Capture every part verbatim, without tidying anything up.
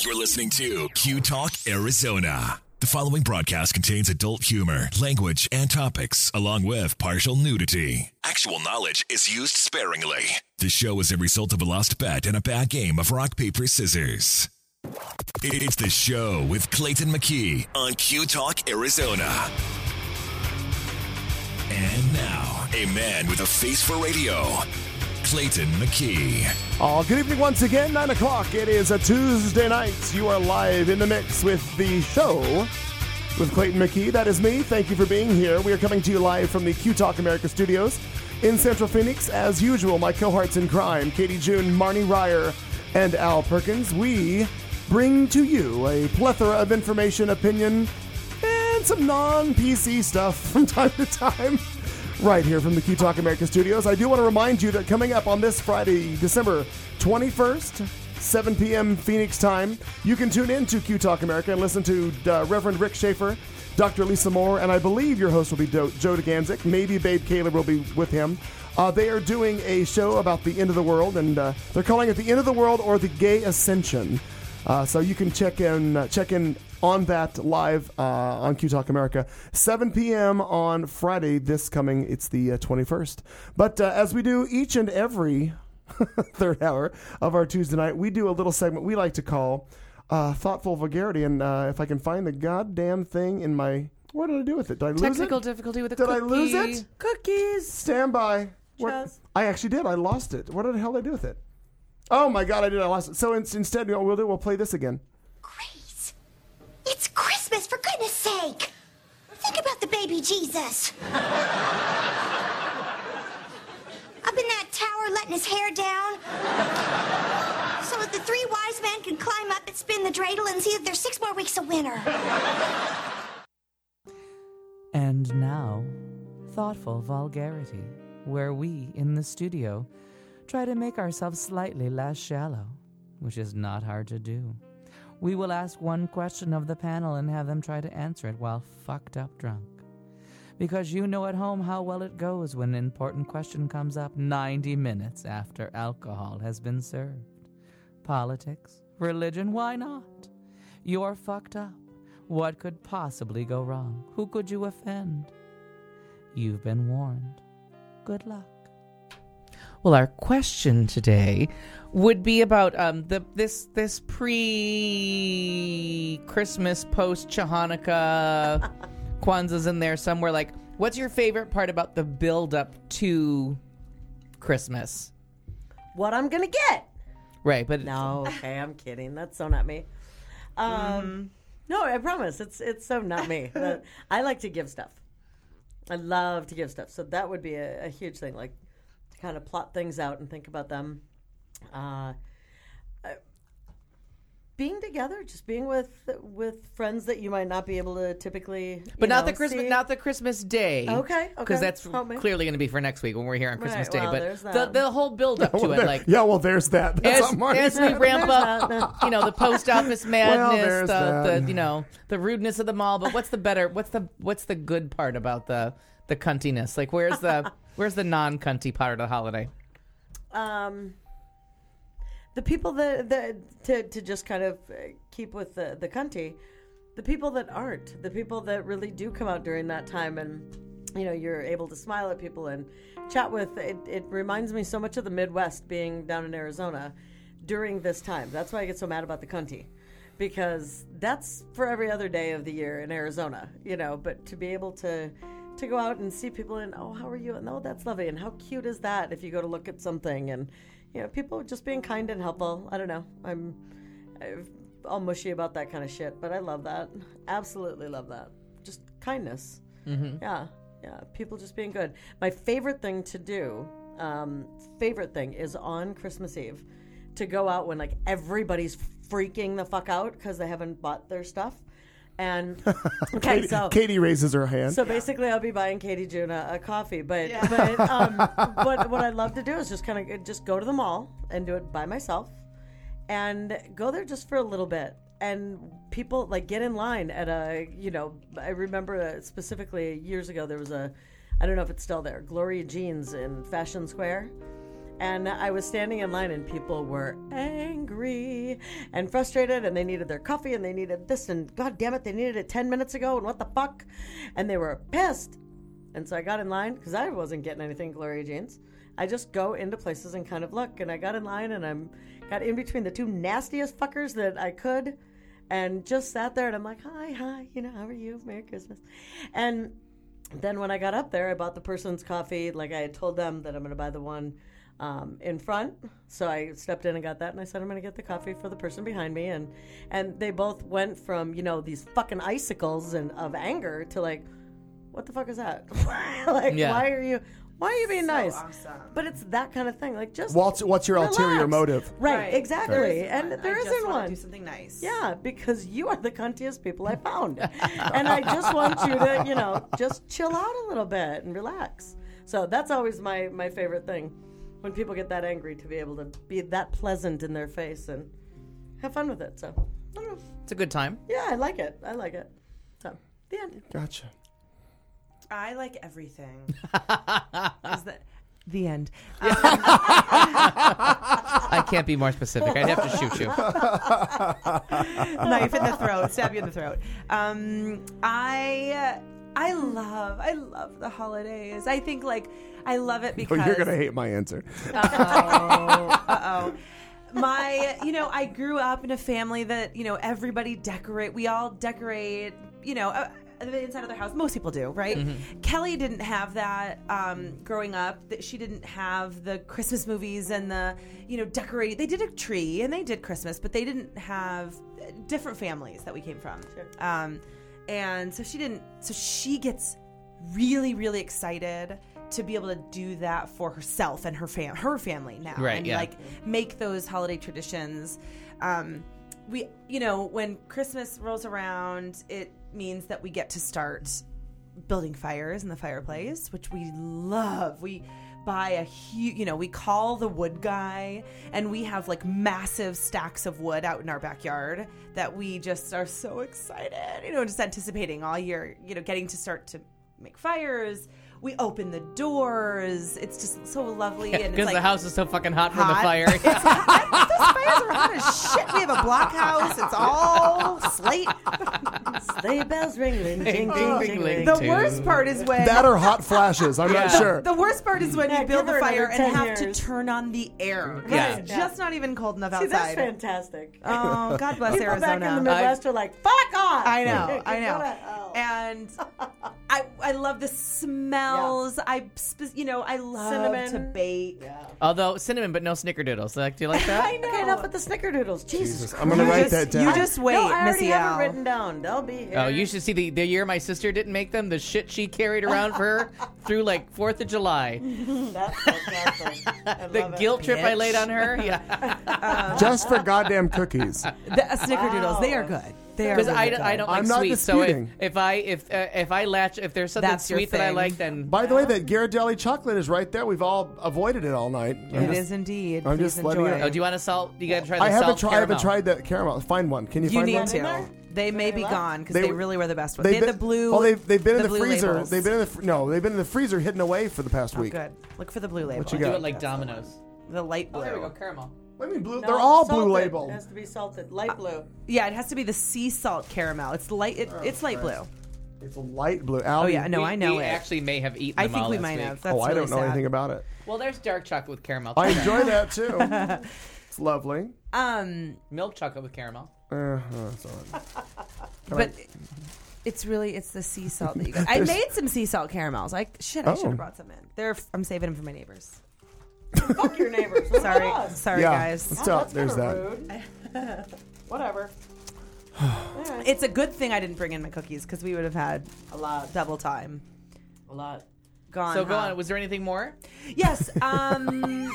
You're listening to Q Talk Arizona. The following broadcast contains adult humor, language, and topics, along with partial nudity. Actual knowledge is used sparingly. The show is a result of a lost bet and a bad game of rock, paper, scissors. It's the show with Clayton McKee on Q Talk Arizona. And now, a man with a face for radio, Clayton McKee. Oh, good evening once again, nine o'clock. It is a Tuesday night. You are live in the mix with the show with Clayton McKee. That is me. Thank you for being here. We are coming to you live from the Q Talk America studios in Central Phoenix. As usual, my cohorts in crime, Katie June, Marnie Ryer, and Al Perkins. We bring to you a plethora of information, opinion, and some non-P C stuff from time to time. Right here from the Q Talk America studios. I do want to remind you that coming up on this Friday, December twenty-first, seven p.m. Phoenix time, you can tune in to Q Talk America and listen to uh, Reverend Rick Schaefer, Doctor Lisa Moore, and I believe your host will be Do- Joe DeGanzik. Maybe Babe Kayla will be with him. Uh, they are doing a show about the end of the world, and uh, they're calling it the end of the world or the gay ascension. Uh, so you can check in, uh, check in on that live uh, on Q Talk America, seven p.m. on Friday. This coming, it's the uh, twenty-first. But uh, as we do each and every third hour of our Tuesday night, we do a little segment we like to call uh, Thoughtful Vulgarity. And uh, if I can find the goddamn thing in my... What did I do with it? Did I lose Technical it? Technical difficulty with the did cookie. Did I lose it? Cookies. Stand by. What? I actually did. I lost it. What the hell did I do with it? Oh my God, I did. I lost it. So in, instead, you know, we'll do. We'll play this again. Grace, it's Christmas, for goodness sake. Think about the baby Jesus. Up in that tower, letting his hair down, so that the three wise men can climb up and spin the dreidel and see that there's six more weeks of winter. And now, Thoughtful Vulgarity, where we, in the studio, try to make ourselves slightly less shallow, which is not hard to do. We will ask one question of the panel and have them try to answer it while fucked up drunk. Because you know at home how well it goes when an important question comes up ninety minutes after alcohol has been served. Politics, religion, why not? You're fucked up. What could possibly go wrong? Who could you offend? You've been warned. Good luck. Well, our question today would be about um, the this this pre-Christmas, post-Hanukkah, Kwanzaa's in there somewhere. Like, what's your favorite part about the build-up to Christmas? What I'm gonna get. Right, but no, okay, I'm kidding. That's so not me. Um, mm. No, I promise, it's it's so not me. I like to give stuff. I love to give stuff, so that would be a, a huge thing. Like, kind of plot things out and think about them. Uh, uh, being together, just being with with friends that you might not be able to typically, but not know, the Christmas, see. not the Christmas Day. Okay, okay, because that's clearly going to be for next week when we're here on Christmas right, Day. well, but the the whole build up to well, it, there, like yeah, well, there's that. That's as, as we ramp up, you know, the post office madness, well, the, the you know the rudeness of the mall. But what's the better? What's the what's the good part about the the cuntiness? Like, where's the where's the non cunty part of the holiday? Um, the people that, that to, to just kind of keep with the, the cunty, the people that aren't, the people that really do come out during that time and, you know, you're able to smile at people and chat with, it, it reminds me so much of the Midwest being down in Arizona during this time. That's why I get so mad about the cunty, because that's for every other day of the year in Arizona, you know, but to be able to to go out and see people and, oh, how are you? And, oh, that's lovely. And how cute is that if you go to look at something? And, you know, people just being kind and helpful. I don't know. I'm, I'm all mushy about that kind of shit, but I love that. Absolutely love that. Just kindness. Mm-hmm. Yeah. Yeah. People just being good. My favorite thing to do, um, favorite thing is on Christmas Eve to go out when, like, everybody's freaking the fuck out because they haven't bought their stuff. And okay, Katie, so Katie raises her hand. So basically, I'll be buying Katie June a, a coffee. But yeah. but um, but what I love to do is just kind of just go to the mall and do it by myself, and go there just for a little bit. And people like get in line at a you know I remember specifically years ago there was a I don't know if it's still there Gloria Jeans in Fashion Square. And I was standing in line, and people were angry and frustrated, and they needed their coffee, and they needed this, and God damn it, they needed it ten minutes ago, and what the fuck? And they were pissed. And so I got in line, because I wasn't getting anything Gloria Jeans. I just go into places and kind of look, and I got in line, and I'm got in between the two nastiest fuckers that I could, and just sat there, and I'm like, hi, hi, you know, how are you? Merry Christmas. And then when I got up there, I bought the person's coffee, like I had told them that I'm going to buy the one um, in front. So I stepped in and got that, and I said I'm going to get the coffee for the person behind me, and and they both went from, you know, these fucking icicles and of anger to like, what the fuck is that? Like, Yeah. why are you? Why are you being So nice? awesome. But it's that kind of thing. Like, just What's, what's your relax. ulterior motive? Right, Right. exactly. There isn't And one. there I just isn't wanna one. do something nice. Yeah, because you are the cuntiest people I found. And I just want you to, you know, just chill out a little bit and relax. So that's always my, my favorite thing. When people get that angry, to be able to be that pleasant in their face and have fun with it. So, I don't know. It's a good time. Yeah, I like it. I like it. So, the end. Gotcha. I like everything. Is that the end? I can't be more specific. I'd have to shoot you. Knife in the throat, stab you in the throat. Um, I I love I love the holidays. I think like I love it Oh, because you're gonna hate my answer. Uh oh. My, you know, I grew up in a family that, you know, everybody decorate. We all decorate, you know, uh, the inside of their house. Most people do, right? Mm-hmm. Kelly didn't have that um, growing up. That she didn't have the Christmas movies and the, you know, decorating. They did a tree and they did Christmas, but they didn't have uh, different families that we came from. Sure. Um, and so she didn't. So she gets really, really excited to be able to do that for herself and her fam, her family now, Right, and yeah. like make those holiday traditions. Um, we, you know, when Christmas rolls around, it means that we get to start building fires in the fireplace, which we love. We buy a huge, you know, we call the wood guy, and we have like massive stacks of wood out in our backyard that we just are so excited, you know, just anticipating all year, you know, getting to start to make fires. We open the doors. It's just so lovely. and Because it's like, the house is so fucking hot, from the hot. fire. It's hot. Those fires are hot as shit. We have a block house. It's all slate. Sleigh bells ringling, jing, Oh, jing, ringling. jing. The too. worst part is when That or hot flashes. I'm not Yeah. sure. the worst part is when Yeah, you build give the her fire another and ten have years. to turn on the air. Yeah. It's just not even cold enough See, that's outside. fantastic. Oh, God bless People Arizona. back in the Midwest are like, fuck off. I know, I Go know. to hell. And I I love the smells. I spe- you know I love Cinnamon. to bake. Yeah. Although cinnamon, but no snickerdoodles. Like, do you like that? I know. Okay, enough with the snickerdoodles. Jesus, Jesus, I'm gonna You write just- that down. You just wait, no, I already Missy have Al. it written down. They'll be here. Oh, you should see the, the year my sister didn't make them, the shit she carried around for her through like fourth of July. That's fantastic. I The love it. guilt trip I Bitch. laid on her. Yeah. Just for goddamn cookies. The uh, snickerdoodles, they are good. They are Because really I, good. I don't like I'm not sweet. So if, disputing. if I if uh, if I latch if there's something That's your sweet that I thing. like, then By the way, that Ghirardelli chocolate is right there. We've all avoided it all night. I'm It just- is indeed. I'm Please just letting enjoy. it- oh, do you want to salt? You got to try the I haven't, salt tried, I haven't caramel. tried that caramel. Find one. Can you, You find need one? to. there? They may be left? gone because They they, were- really were the best ones. They've They had been- the blue. Oh, they've, they've been in the the blue freezer. labels. They've been in the fr- no. They've been in the freezer, hidden away for the past Oh, week. good. Look for the blue label. you Do got? it like Domino's. The light blue. Oh, there we go, caramel. What do you mean blue? No, They're all salted. blue It labeled. has to be salted. Light blue. Yeah, it has to be the sea salt caramel. It's light. It, it's light Christ. blue. It's light blue. Oh Allie, yeah, no, we, I know we it. actually may have eaten I them think all we last might week. have. That's Oh, I really don't know sad. anything about it. Well, there's dark chocolate with caramel. I enjoy that too. It's lovely. Um, Milk chocolate with caramel. Uh, that's all right. but it's really it's the sea salt that you got. I made some sea salt caramels. Like shit, I Oh. should have brought some in. They're I'm saving them for my neighbors. Fuck your neighbors. Look at Sorry, us. sorry yeah, guys. What's Oh, up? that's There's kinda that. rude. Whatever. It's a good thing I didn't bring in my cookies because we would have had A lot. double time. A lot. Gone. So go huh? on. Was there anything more? Yes. Um.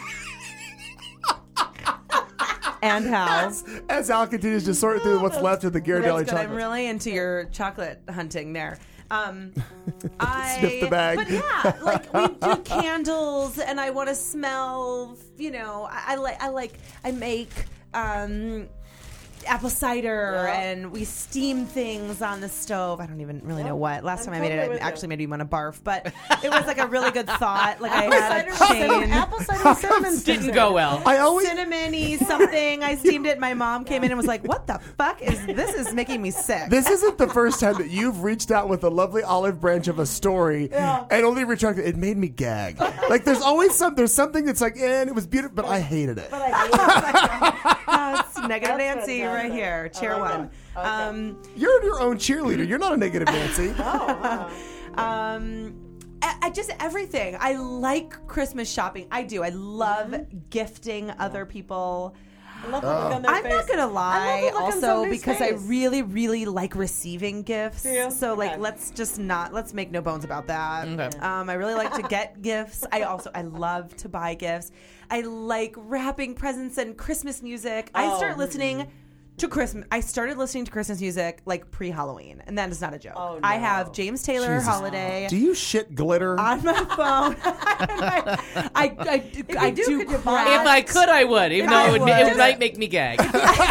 and how? As, as Al continues to sort through what's left of the Ghirardelli That's good. I'm chocolate. really into your chocolate hunting there. Um, I Sniff the bag. But yeah, like we do candles, and I want to smell. You know, I, I like. I like. I make. Um, apple cider, Yeah. and we steam things on the stove. I don't even really know what. Last I'm time I made totally it, with it you. actually made me want to barf, but it was like a really good thought. Like I Apple had cider, a cinnamon, chain. apple cider cinnamon sticks Didn't in go it. well. I always Cinnamony something. I steamed it. My mom came in and was like, "What the fuck is this? Is making me sick." This isn't the first time that you've reached out with a lovely olive branch of a story and only retracted. It made me gag. Like there's always some there's something that's like, eh, and it was beautiful, but I hated it. But I hate it. Oh, it's negative That's Nancy fantastic. right here, chair I like one. that. Okay. Um, You're your own cheerleader. You're not a negative Nancy. Oh, wow. um, I, I just everything. I like Christmas shopping. I do. I love gifting other people. I love the look on their I'm face. not gonna I love lie, the look on also somebody's because I face. really, really like receiving gifts. Do you? So like, Okay. let's just not let's make no bones about that. Okay. Um, I really like to get gifts. I also I love to buy gifts. I like wrapping presents and Christmas music. I Oh. start listening to Christmas. I started listening to Christmas music like pre-Halloween, and that is not a joke. Oh, I no. have James Taylor Jesus. Holiday. Do you shit glitter? On my phone, I, I, I, I you do, do. could you buy craft- If I could, I would, even though I it, would, would. it might make me gag.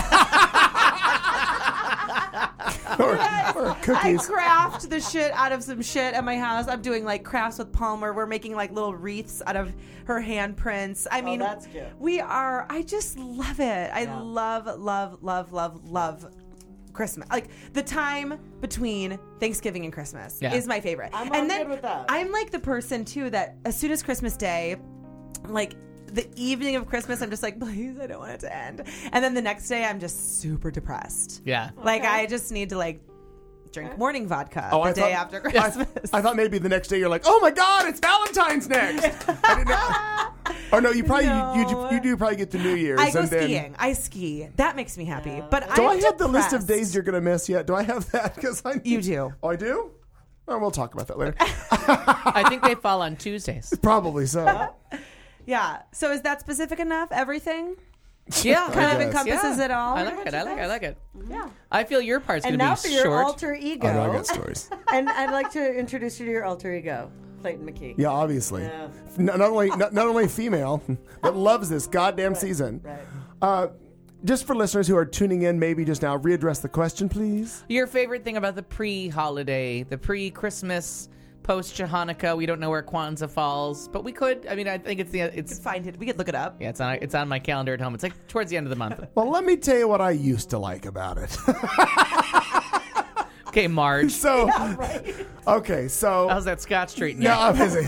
or, or I cookies? craft the shit out of some shit at my house. I'm doing like crafts with Palmer. We're making like little wreaths out of her handprints. I mean, that's cute. we are. I just love it. I Yeah. love, love, love, love, love Christmas. Like the time between Thanksgiving and Christmas Yeah. is my favorite. I'm and on then good with that. I'm like the person too that as soon as Christmas Day, like the evening of Christmas, I'm just like, please, I don't want it to end. And then the next day, I'm just super depressed. Yeah. Like I just need to like drink morning vodka Oh, the I day thought- after I, Christmas. I thought maybe the next day you're like, oh my God, it's Valentine's next. I didn't know. Or no, you probably you, No. you, you do probably get to New Year's. I go and then, skiing. I ski. That makes me happy. But Do I'm I have the list of depressed. days you're gonna miss yet? Do I have that? Because I need, You do. Oh, I do. Oh, we'll talk about that later. I think they fall on Tuesdays. Probably so. Yeah. So is that specific enough? Everything Yeah, kind of guess. encompasses Yeah. it all. I like it. I like it. I like it. Yeah. I feel your part's And going now to for be your short. alter ego. I know I got stories. And I'd like to introduce you to your alter ego, Clayton McKee. Yeah, obviously. Yeah. Not, not only not, not only female, but loves this goddamn season. Right. Uh, just for listeners who are tuning in, maybe just now, readdress the question, please. Your favorite thing about the pre-holiday, the pre-Christmas, post-Hanukkah. We don't know where Kwanzaa falls, but we could. I mean, I think it's the it's Find it. We could look it up. yeah, it's on it's on my calendar at home. It's like towards the end of the month. Well, let me tell you what I used to like about it. Okay, Marge. so, okay, so. How's that Scotch treating No, you? I'm busy.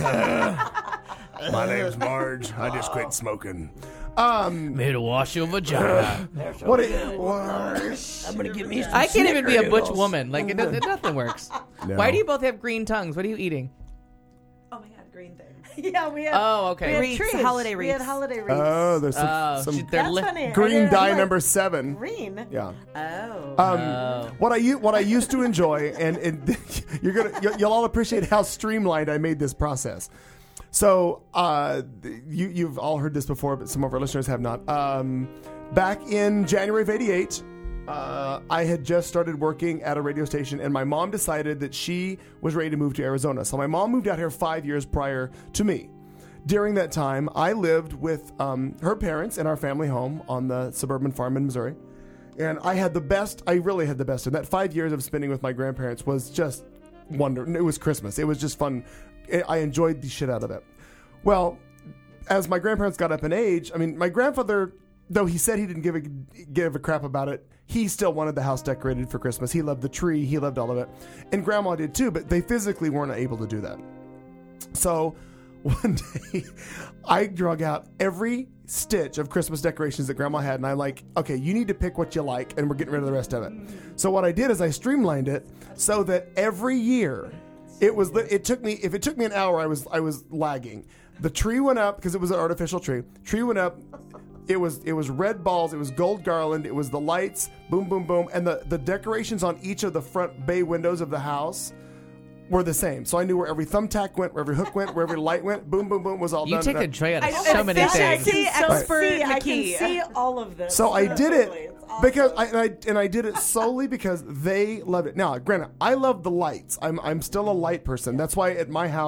My name's Marge. I just quit smoking. Um, Made to wash your vagina. what? It, what? I'm going to give me some I can't even be a butch Snickerdoodles. woman. Like it, it, nothing works. No. Why do you both have green tongues? What are you eating? Oh my God, green things. Yeah, we had, Oh, we okay. had Wreaths, trees. holiday We had wreaths. holiday wreaths. Oh, there's some, Oh, some she- they're That's li- funny. I green didn't- dye like- number seven. Green? Yeah. Oh. Um, Oh. What I u- what I used to enjoy, and, and you're gonna you'll, you'll all appreciate how streamlined I made this process. So uh, you you've all heard this before, but some of our listeners have not. Um, back in January of eighty-eight, uh, I had just started working at a radio station, and my mom decided that she was ready to move to Arizona. So my mom moved out here five years prior to me. During that time, I lived with um, her parents in our family home on the suburban farm in Missouri. And I had the best, I really had the best. And that five years of spending with my grandparents was just wonder. It was Christmas. It was just fun. I enjoyed the shit out of it. Well, as my grandparents got up in age, I mean, my grandfather, though he said he didn't give a, give a crap about it, he still wanted the house decorated for Christmas. He loved the tree. He loved all of it. And grandma did too, but they physically weren't able to do that. So one day, I drug out every stitch of Christmas decorations that Grandma had, and I'm like, okay, you need to pick what you like, and we're getting rid of the rest of it. So what I did is I streamlined it so that every year, it was. It took me. If it took me an hour, I was I was lagging. The tree went up because it was an artificial tree. Tree went up. It was it was red balls. It was gold garland. It was the lights. Boom, boom, boom, and the the decorations on each of the front bay windows of the house were the same. So I knew where every thumbtack went, where every hook went, where every light went. Boom, boom, boom was all You done. take the joy out of I- so I many think I things. see So expert see, I can McKee. see all of this. So I did it It's awesome. because I and, I and I did it solely because they loved it. Now, granted, I love the lights. I'm I'm still a light person. That's why at my house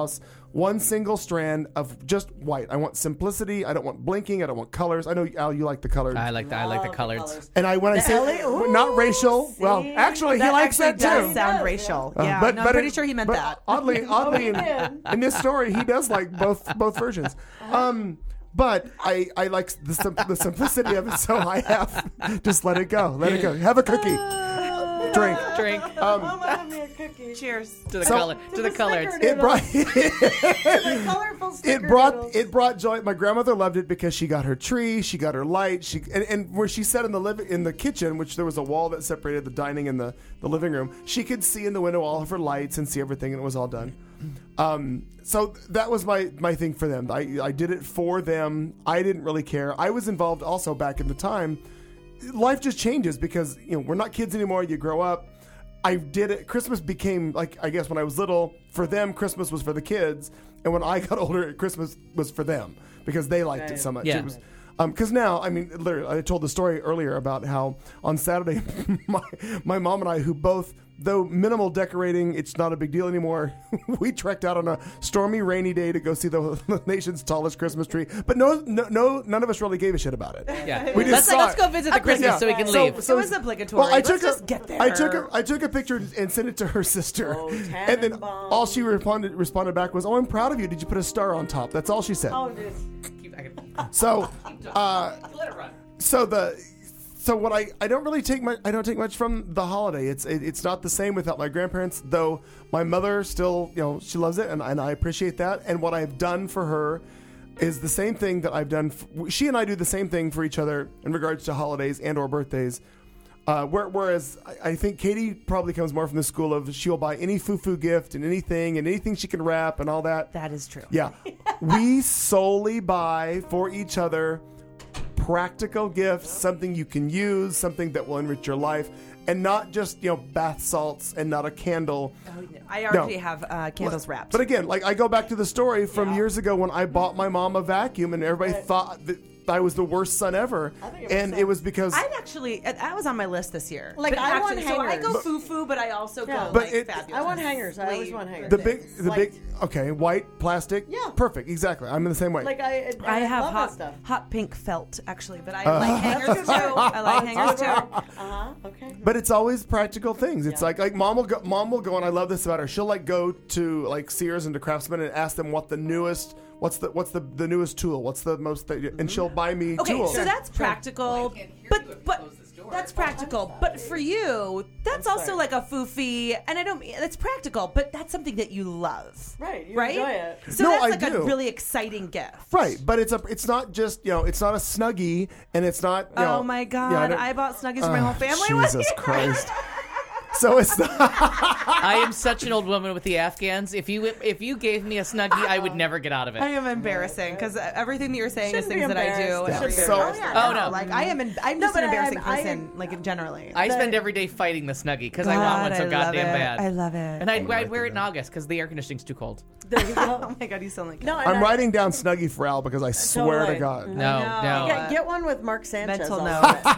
one single strand of just white. I want simplicity. I don't want blinking. I don't want colors. I know, Al, you like the colors. I like the, I like the colors. And I when I say L A not racial, see? well, actually, he That likes actually that does too. sound Does, racial. Uh, yeah, but, no, but I'm pretty it- sure he meant but that. Oddly, oddly, in, did. in this story, he does like both both versions. Um, but I, I like the sim- the simplicity of it, so I have just let it go, let it go. Have a cookie, drink. Drink Um, Mama, have me a cookie. Cheers. to the so- color to the the colors. snicker It brought The colorful sticker it brought noodles. it brought joy. My grandmother loved it because she got her tree, she got her light, she and, and where she sat in the living in the kitchen, which there was a wall that separated the dining and the, the living room. She could see in the window all of her lights and see everything, and it was all done. Um, so that was my my thing for them. I I did it for them. I didn't really care. I was involved also back in the time. Life just changes because you know we're not kids anymore. You grow up. I did it. Christmas became like, I guess when I was little, for them, Christmas was for the kids. And when I got older, Christmas was for them because they liked Right. it so much. Yeah. It was, um, cause now, I mean, literally, I told the story earlier about how on Saturday, my, my mom and I, who both, though minimal decorating, it's not a big deal anymore. We trekked out on a stormy, rainy day to go see the, the nation's tallest Christmas tree. But no, no, no, none of us really gave a shit about it. Yeah, We just let's saw let's it. go visit the Christmas Yeah. so we can So- leave. so- It was obligatory. Well, I Let's took just a, get there. I took a, I took a picture and sent it to her sister, Oh, and then Tannenbaum. all she responded responded back was, "Oh, I'm proud of you. Did you put a star on top?" That's all she said. Oh, dude. So, uh, so the, so what I, I don't really take much. I don't take much from the holiday. It's it, it's not the same without my grandparents. Though my mother still, you know, she loves it, and, and I appreciate that. And what I've done for her is the same thing that I've done. F- she and I do the same thing for each other in regards to holidays and or birthdays. Uh, where, whereas I, I think Katie probably comes more from the school of she'll buy any foo-foo gift and anything and anything she can wrap and all that. That is true. Yeah. We solely buy for each other practical gifts, something you can use, something that will enrich your life, and not just, you know, bath salts and not a candle. I already have uh, candles wrapped. But again, like I go back to the story from years ago when I bought my mom a vacuum and everybody thought that I was the worst son ever. think it And makes it was because I'd actually, that was on my list this year. Like, But I want actually, so I go hangers. foo-foo, but I also Yeah. go But like it- fabulous. I want hangers. I always want hangers. the big the Like- big okay, white plastic. Yeah. Perfect, exactly. I'm in the same way. Like I, I have love hot, that stuff. hot pink felt, actually, but I Uh. like hangers too. I like hangers too. Uh huh. Okay. But it's always practical things. It's like like mom will go. Mom will go, and I love this about her. She'll like go to like Sears and to Craftsman and ask them what the newest, what's the what's the, the newest tool, what's the most, that, and she'll buy me Okay, tools. so that's practical, but but that's practical. But for you, that's I'm also sorry. like a foofy, and I don't mean that's practical, but that's something that you love, Right. You right? enjoy it. So No, that's I like do. a really exciting gift, Right, but it's a it's not just you know it's not a Snuggie, and it's not. You know, Oh my yeah, God! don't- I bought Snuggies for my Uh, whole family. one Jesus year. Christ. So it's not. I am such an old woman with the Afghans. If you if you gave me a Snuggie, I would never get out of I it. am embarrassing because everything that you're saying Shouldn't is be things that I do. embarrassed. every Shouldn't year. be oh, embarrassed. yeah, Oh, no. no. Like I am. An, I'm No, just but an I- embarrassing I- person, like generally. I spend But- every day fighting the Snuggie because I want one God, so I love goddamn it. bad. I love it. And I'd, I'd wear it in August because the air conditioning's too cold. There you go. oh my God, you sound like No, and I'm I- writing down Snuggie for Al because I swear Totally. to God. No, know. no. Get, get one with Mark Sanchez. mental on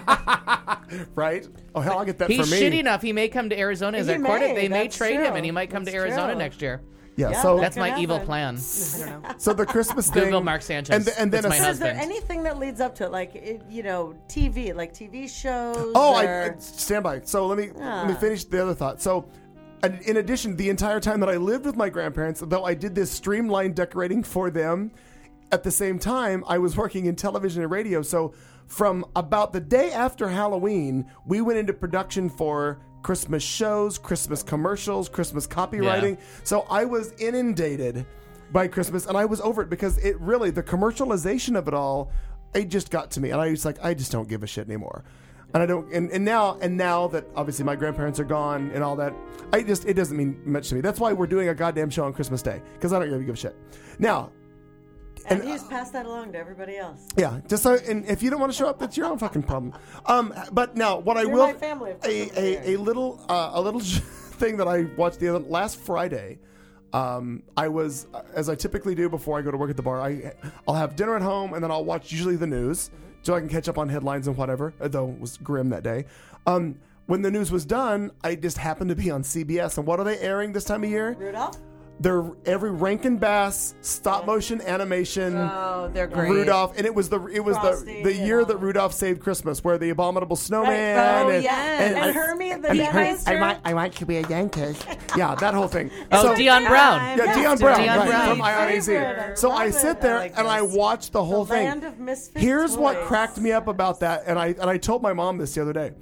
note. it. Right? Oh hell, I'll get that He's for me. shitty enough. He may come to Arizona. Is He that recorded? may, They may that's trade true. him, and he might come That's to Arizona true. next year. Yeah. Yeah, so That's could my evil happen. plan. I don't know. so the Christmas thing. Goodwill Mark Sanchez. And, th- and then That's a- my So is there husband. anything that leads up to it, like it, you know, T V, like T V shows? Oh, I, or... I stand by. So let me let me Ah. finish the other thought. So, and in addition, the entire time that I lived with my grandparents, though I did this streamlined decorating for them, at the same time I was working in television and radio. So, from about the day after Halloween, we went into production for Christmas shows, Christmas commercials, Christmas copywriting. So I was inundated by Christmas, and I was over it because it really the commercialization of it all, it just got to me, and I was like, I just don't give a shit anymore. And I don't, and, and now, and now that obviously my grandparents are gone and all that, I just, it doesn't mean much to me. That's why we're doing a goddamn show on Christmas Day, because I don't really give a shit. Now, and, and- you just pass that along to everybody else. yeah, just so, and if you don't want to show up, that's your own fucking problem. Um, but now, what I You're will, my family, of course a, I'm here. a, a little, uh, a little thing that I watched the other last Friday. Um, I was, as I typically do before I go to work at the bar, I, I'll have dinner at home and then I'll watch usually the news so I can catch up on headlines and whatever, though it was grim that day. Um, when the news was done, I just happened to be on C B S. And what are they airing this time of year? Rudolph? They're every Rankin Bass stop motion animation. Oh, they're great. Rudolph, and it was the it was Frosty the the year and that all. Rudolph Saved Christmas, where the abominable snowman. Oh, and, yes. and, And I- Hermie the and- dentist. I, I, want, I want to be a dentist. Yeah, that whole thing. Oh, So- Dion Brown. Yeah, Dion Brown, Dion right, Brown. from Ion A Z. Favorite. So I Love sit it. there I like and I this. watch the whole The thing. Land of Misfit Here's what Toys. cracked me up about that, and I and I told my mom this the other day.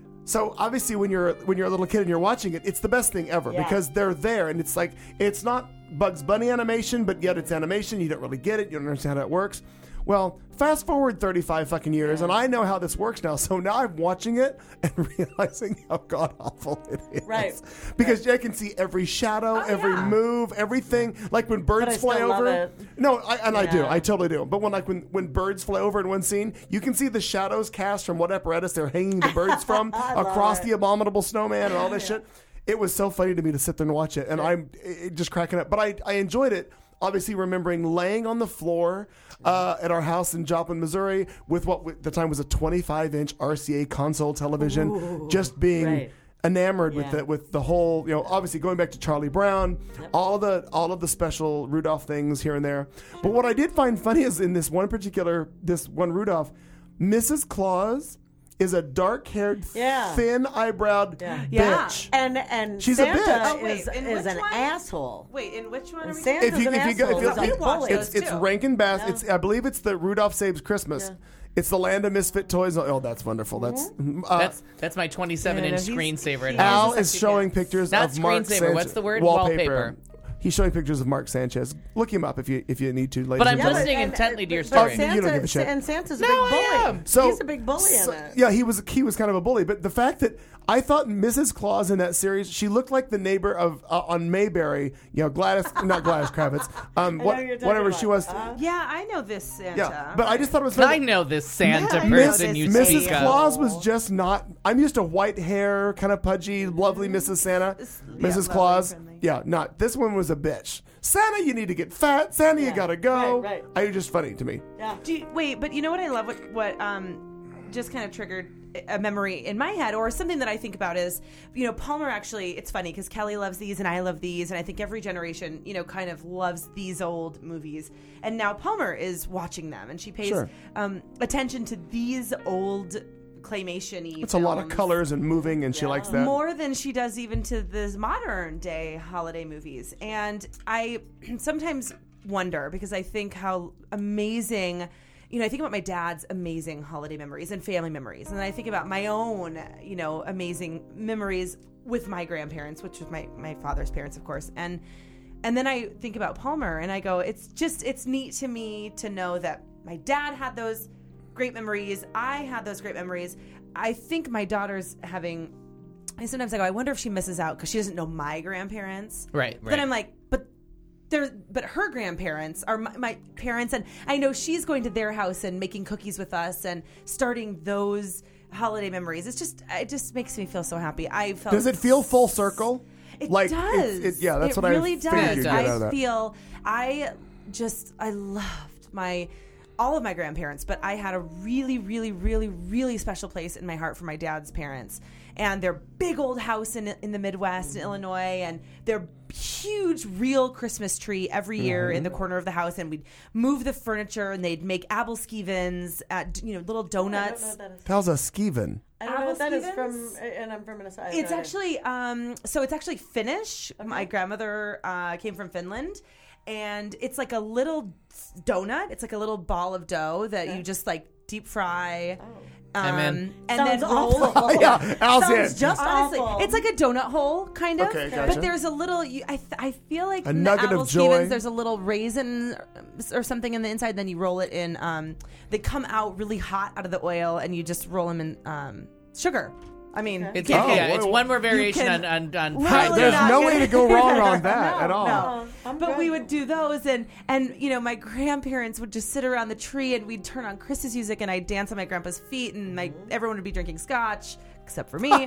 So obviously, when you're when you're a little kid and you're watching it, it's the best thing ever Yeah. because they're there, and it's like it's not Bugs Bunny animation, but yet it's animation. You don't really get it. You don't understand how it works. Well, fast forward thirty-five fucking years, and I know how this works now. So now I'm watching it and realizing how god awful it is. Right. Because I can see every shadow, every yeah. move, everything. Like when birds I fly still love over. it. No, I, and I do. Yeah. I totally do. But when like when, when birds fly over in one scene, you can see the shadows cast from what apparatus they're hanging the birds from across it. the abominable snowman and all this shit. It was so funny to me to sit there and watch it, and I'm it, just cracking up. But I, I enjoyed it. Obviously, remembering laying on the floor uh, at our house in Joplin, Missouri, with what at the time was a twenty-five inch R C A console television, Ooh, just being right. enamored with Yeah. the with the whole, you know, obviously going back to Charlie Brown, all the all of the special Rudolph things here and there. But what I did find funny is in this one particular this one Rudolph, Missus Claus is a dark-haired, Yeah. thin-eyebrowed Yeah. Yeah. bitch. And and She's a Santa bitch. Oh, wait, is, in is which an one? asshole. Wait, in which one are And we? Santa's If you an if you go asshole. if you, He's a it- bully. it's it's too. Rankin Bass. Yeah. It's I believe it's the Rudolph Saves Christmas. Yeah. It's the Land of Misfit Toys. Oh, that's wonderful. That's Mm-hmm. uh, That's that's my twenty-seven Yeah, no, inch he's- screensaver. at he- home. Al He's is such a showing good- pictures Not of Mark screensaver, Sanchez. what's the word? Wallpaper. Wallpaper. He's showing pictures of Mark Sanchez. Look him up if you if you need to. Ladies But I'm and Yeah, gentlemen. listening and- intently to your but story. Santa, You don't give a shit. And Santa's a No, big I bully. am. So He's a big bully so- in it. Yeah, he was he was kind of a bully. But the fact that I thought Missus Claus in that series, she looked like the neighbor of uh, on Mayberry. You know, Gladys, not Gladys Kravitz. Um, I what, know who you're talking whatever about. she was. Uh, Yeah, I know this Santa. yeah, but I just thought it was. I funny. know this Santa Yeah, I know person this you Missus speak of. Claus was just not. I'm used to white hair, kind of pudgy, lovely Missus Santa. Missus lovely, Claus. friendly. Yeah, not. This one was a bitch. Santa, you need to get fat. Santa, you Yeah, gotta go. right, right. I was just funny to me. Yeah. Do you, wait, but you know what I love? What what um just kind of triggered a memory in my head, or something that I think about is, you know, Palmer actually. It's funny because Kelly loves these and I love these, and I think every generation, you know, kind of loves these old movies. And now Palmer is watching them, and she pays Sure. um, attention to these old claymation-y. It's a lot of films. colors and moving, and she likes that. More than she does even to the modern day holiday movies. And I sometimes wonder, because I think how amazing, you know, I think about my dad's amazing holiday memories and family memories. And I think about my own, you know, amazing memories with my grandparents, which was my, my father's parents, of course. And and then I think about Palmer and I go, it's just, it's neat to me to know that my dad had those great memories. I had those great memories. I think my daughter's having, I sometimes I go, I wonder if she misses out because she doesn't know my grandparents. Right, But right. then I'm like, but there's, but her grandparents are my, my parents, and I know she's going to their house and making cookies with us and starting those holiday memories. It's just, it just makes me feel so happy. I felt. Does it feel full circle? It like does. It, it, yeah, that's it what really I figured does. you'd get out of I that. feel I just I loved my all of my grandparents, but I had a really, really, really, really special place in my heart for my dad's parents and their big old house in in the Midwest in Illinois, and their huge real Christmas tree every year in the corner of the house, and we'd move the furniture and they'd make apple skevins, at you know little I don't know donuts. what that is. How's a skeven? I don't know what that is from, Apple's and I'm from Minnesota. It's actually um so it's actually Finnish. My grandmother uh, came from Finland, and it's like a little donut. It's like a little ball of dough that you just like deep fry. Um, I'm in. and Sounds then roll. awful. Yeah, Al's Sounds in. just Honestly, awful. it's like a donut hole, kind of. Okay, gotcha. But there's a little. You, I th- I feel like A in nugget the of apple joy. Stevens, there's a little raisin or something in the inside. Then you roll it in. Um, they come out really hot out of the oil, and you just roll them in um, sugar. I mean, It's, Oh, yeah, it's well, one more variation can on, on, on literally fried There's not no get way to it. go wrong on that No, at all. no. I'm But good. we would do those, and and you know my grandparents would just sit around the tree, and we'd turn on Christmas music, and I'd dance on my grandpa's feet, and my everyone would be drinking scotch except for me. And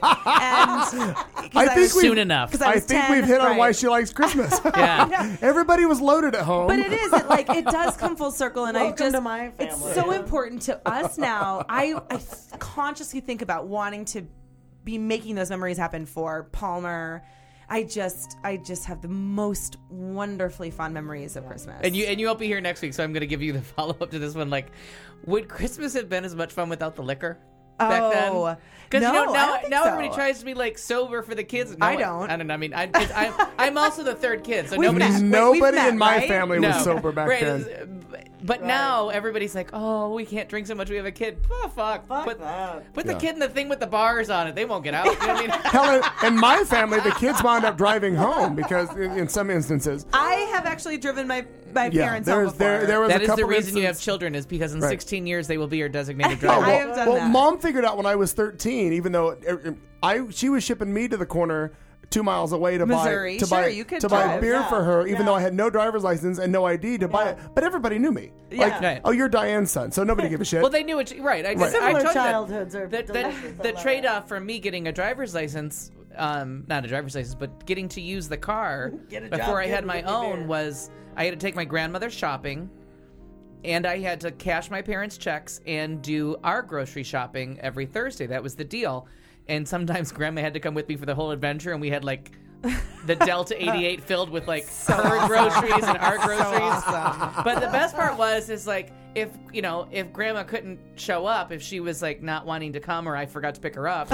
I think Soon we've- enough. 'cause I I was think ten, we've hit on right. why she likes Christmas. Yeah. Everybody was loaded at home. But it is it, like it does come full circle, and I Welcome just to my it's family. so important to us now. I I consciously think about wanting to be making those memories happen for Palmer. I just, I just have the most wonderfully fond memories of Christmas. And you and you won't be here next week, so I'm going to give you the follow up to this one. Like, would Christmas have been as much fun without the liquor back Oh, then? Because no, you know I now, don't think now so. everybody tries to be like sober for the kids. No, I don't. I don't know. I mean, I, I'm, I'm also the third kid, so We've nobody's. met. Nobody we've met, in my right? family was sober back right, then. it's- But now everybody's like, oh, we can't drink so much. We have a kid. Oh, fuck. Fuck put that. put Yeah. the kid in the thing with the bars on it. They won't get out. You know what I mean? Hell, in- in my family, the kids wound up driving home because in, in some instances. I have actually driven my my Yeah, parents home there's before. there there was That a is couple the reason you have instances- children is because in Right. sixteen years they will be your designated Oh, driver. I well, have done well, that. Mom figured out when I was thirteen, even though it, I she was shipping me to the corner two miles away to Missouri. buy to Sure, buy you could to buy drive. beer Yeah, for her, even yeah. though I had no driver's license and no I D to buy Yeah. it. But everybody knew me. Like, Yeah. Right. oh, you're Diane's son, so nobody gave a shit. Well, they knew what. You, right. I just, Similar I told you that- childhoods are the, the, delicious. I the love trade-off for me getting a driver's license, um, not a driver's license, but getting to use the car Get a before job, I get had a my good own beer. was I had to take my grandmother shopping, and I had to cash my parents' checks and do our grocery shopping every Thursday. That was the deal. And sometimes Grandma had to come with me for the whole adventure, and we had like the Delta eighty-eight filled with like her groceries and our groceries. But the best part was is like if you know if Grandma couldn't show up, if she was like not wanting to come or I forgot to pick her up,